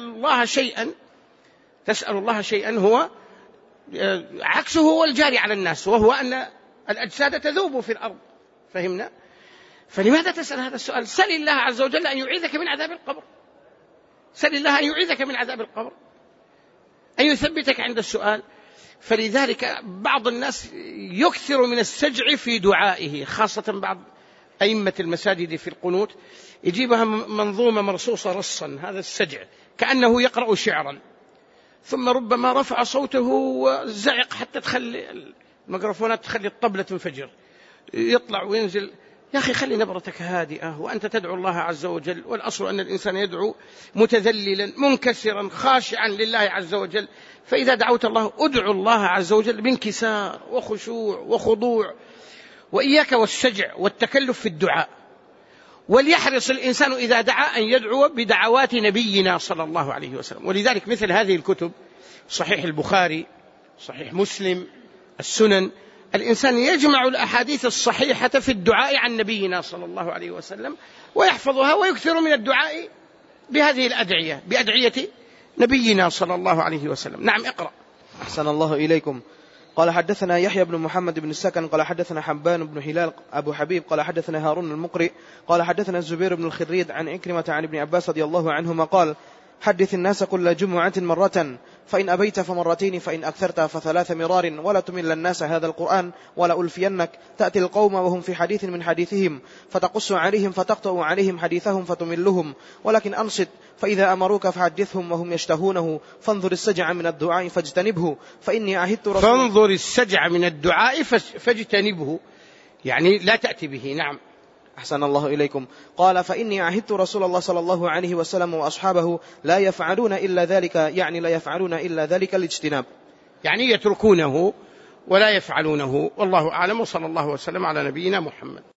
الله شيئا هو عكسه هو الجاري على الناس، وهو أن الأجساد تذوب في الأرض. فهمنا؟ فلماذا تسأل هذا السؤال؟ سل الله عز وجل أن يعيذك من عذاب القبر، سل الله أن يعيذك من عذاب القبر، أن يثبتك عند السؤال. فلذلك بعض الناس يكثر من السجع في دعائه، خاصة بعض أئمة المساجد في القنوت يجيبها منظومة مرصوصة رصا، هذا السجع كأنه يقرأ شعرا، ثم ربما رفع صوته وزعق حتى تخلي الميكروفونات تخلي الطبلة تنفجر، يطلع وينزل. يا أخي خلي نبرتك هادئة وأنت تدعو الله عز وجل. والأصل أن الإنسان يدعو متذللا منكسرا خاشعا لله عز وجل. فإذا دعوت الله ادعو الله عز وجل بانكسار وخشوع وخضوع. وإياك والسجع والتكلف في الدعاء. وليحرص الإنسان إذا دعا أن يدعو بدعوات نبينا صلى الله عليه وسلم. ولذلك مثل هذه الكتب صحيح البخاري، صحيح مسلم، السنن، الإنسان يجمع الأحاديث الصحيحة في الدعاء عن نبينا صلى الله عليه وسلم ويحفظها ويكثر من الدعاء بهذه الأدعية، بأدعية نبينا صلى الله عليه وسلم. نعم اقرأ. أحسن الله إليكم. قال حدثنا يحيى بن محمد بن السكن قال حدثنا حبان بن هلال أبو حبيب قال حدثنا هارون المقري قال حدثنا الزبير بن الخريد عن عكرمة عن ابن عباس رضي الله عنهما قال حدث الناس كل جمعة مرة، فإن أبيت فمرتين، فإن أكثرت فثلاث مرار، ولا تمل الناس هذا القرآن ولا ألفينك. تأتي القوم وهم في حديث من حديثهم فتقص عليهم فتقطع عليهم حديثهم فتملهم، ولكن أنصت، فإذا أمروك فحدثهم وهم يشتهونه، فانظر السجع من الدعاء فاجتنبه، فإني عهدت فانظر السجع من الدعاء فاجتنبه، يعني لا تأتي به. نعم. أحسن الله إليكم. قال فإني عهدت رسول الله صلى الله عليه وسلم وأصحابه لا يفعلون إلا ذلك، يعني لا يفعلون إلا ذلك الاجتناب، يعني يتركونه ولا يفعلونه. والله أعلم، وصلى الله وسلم على نبينا محمد.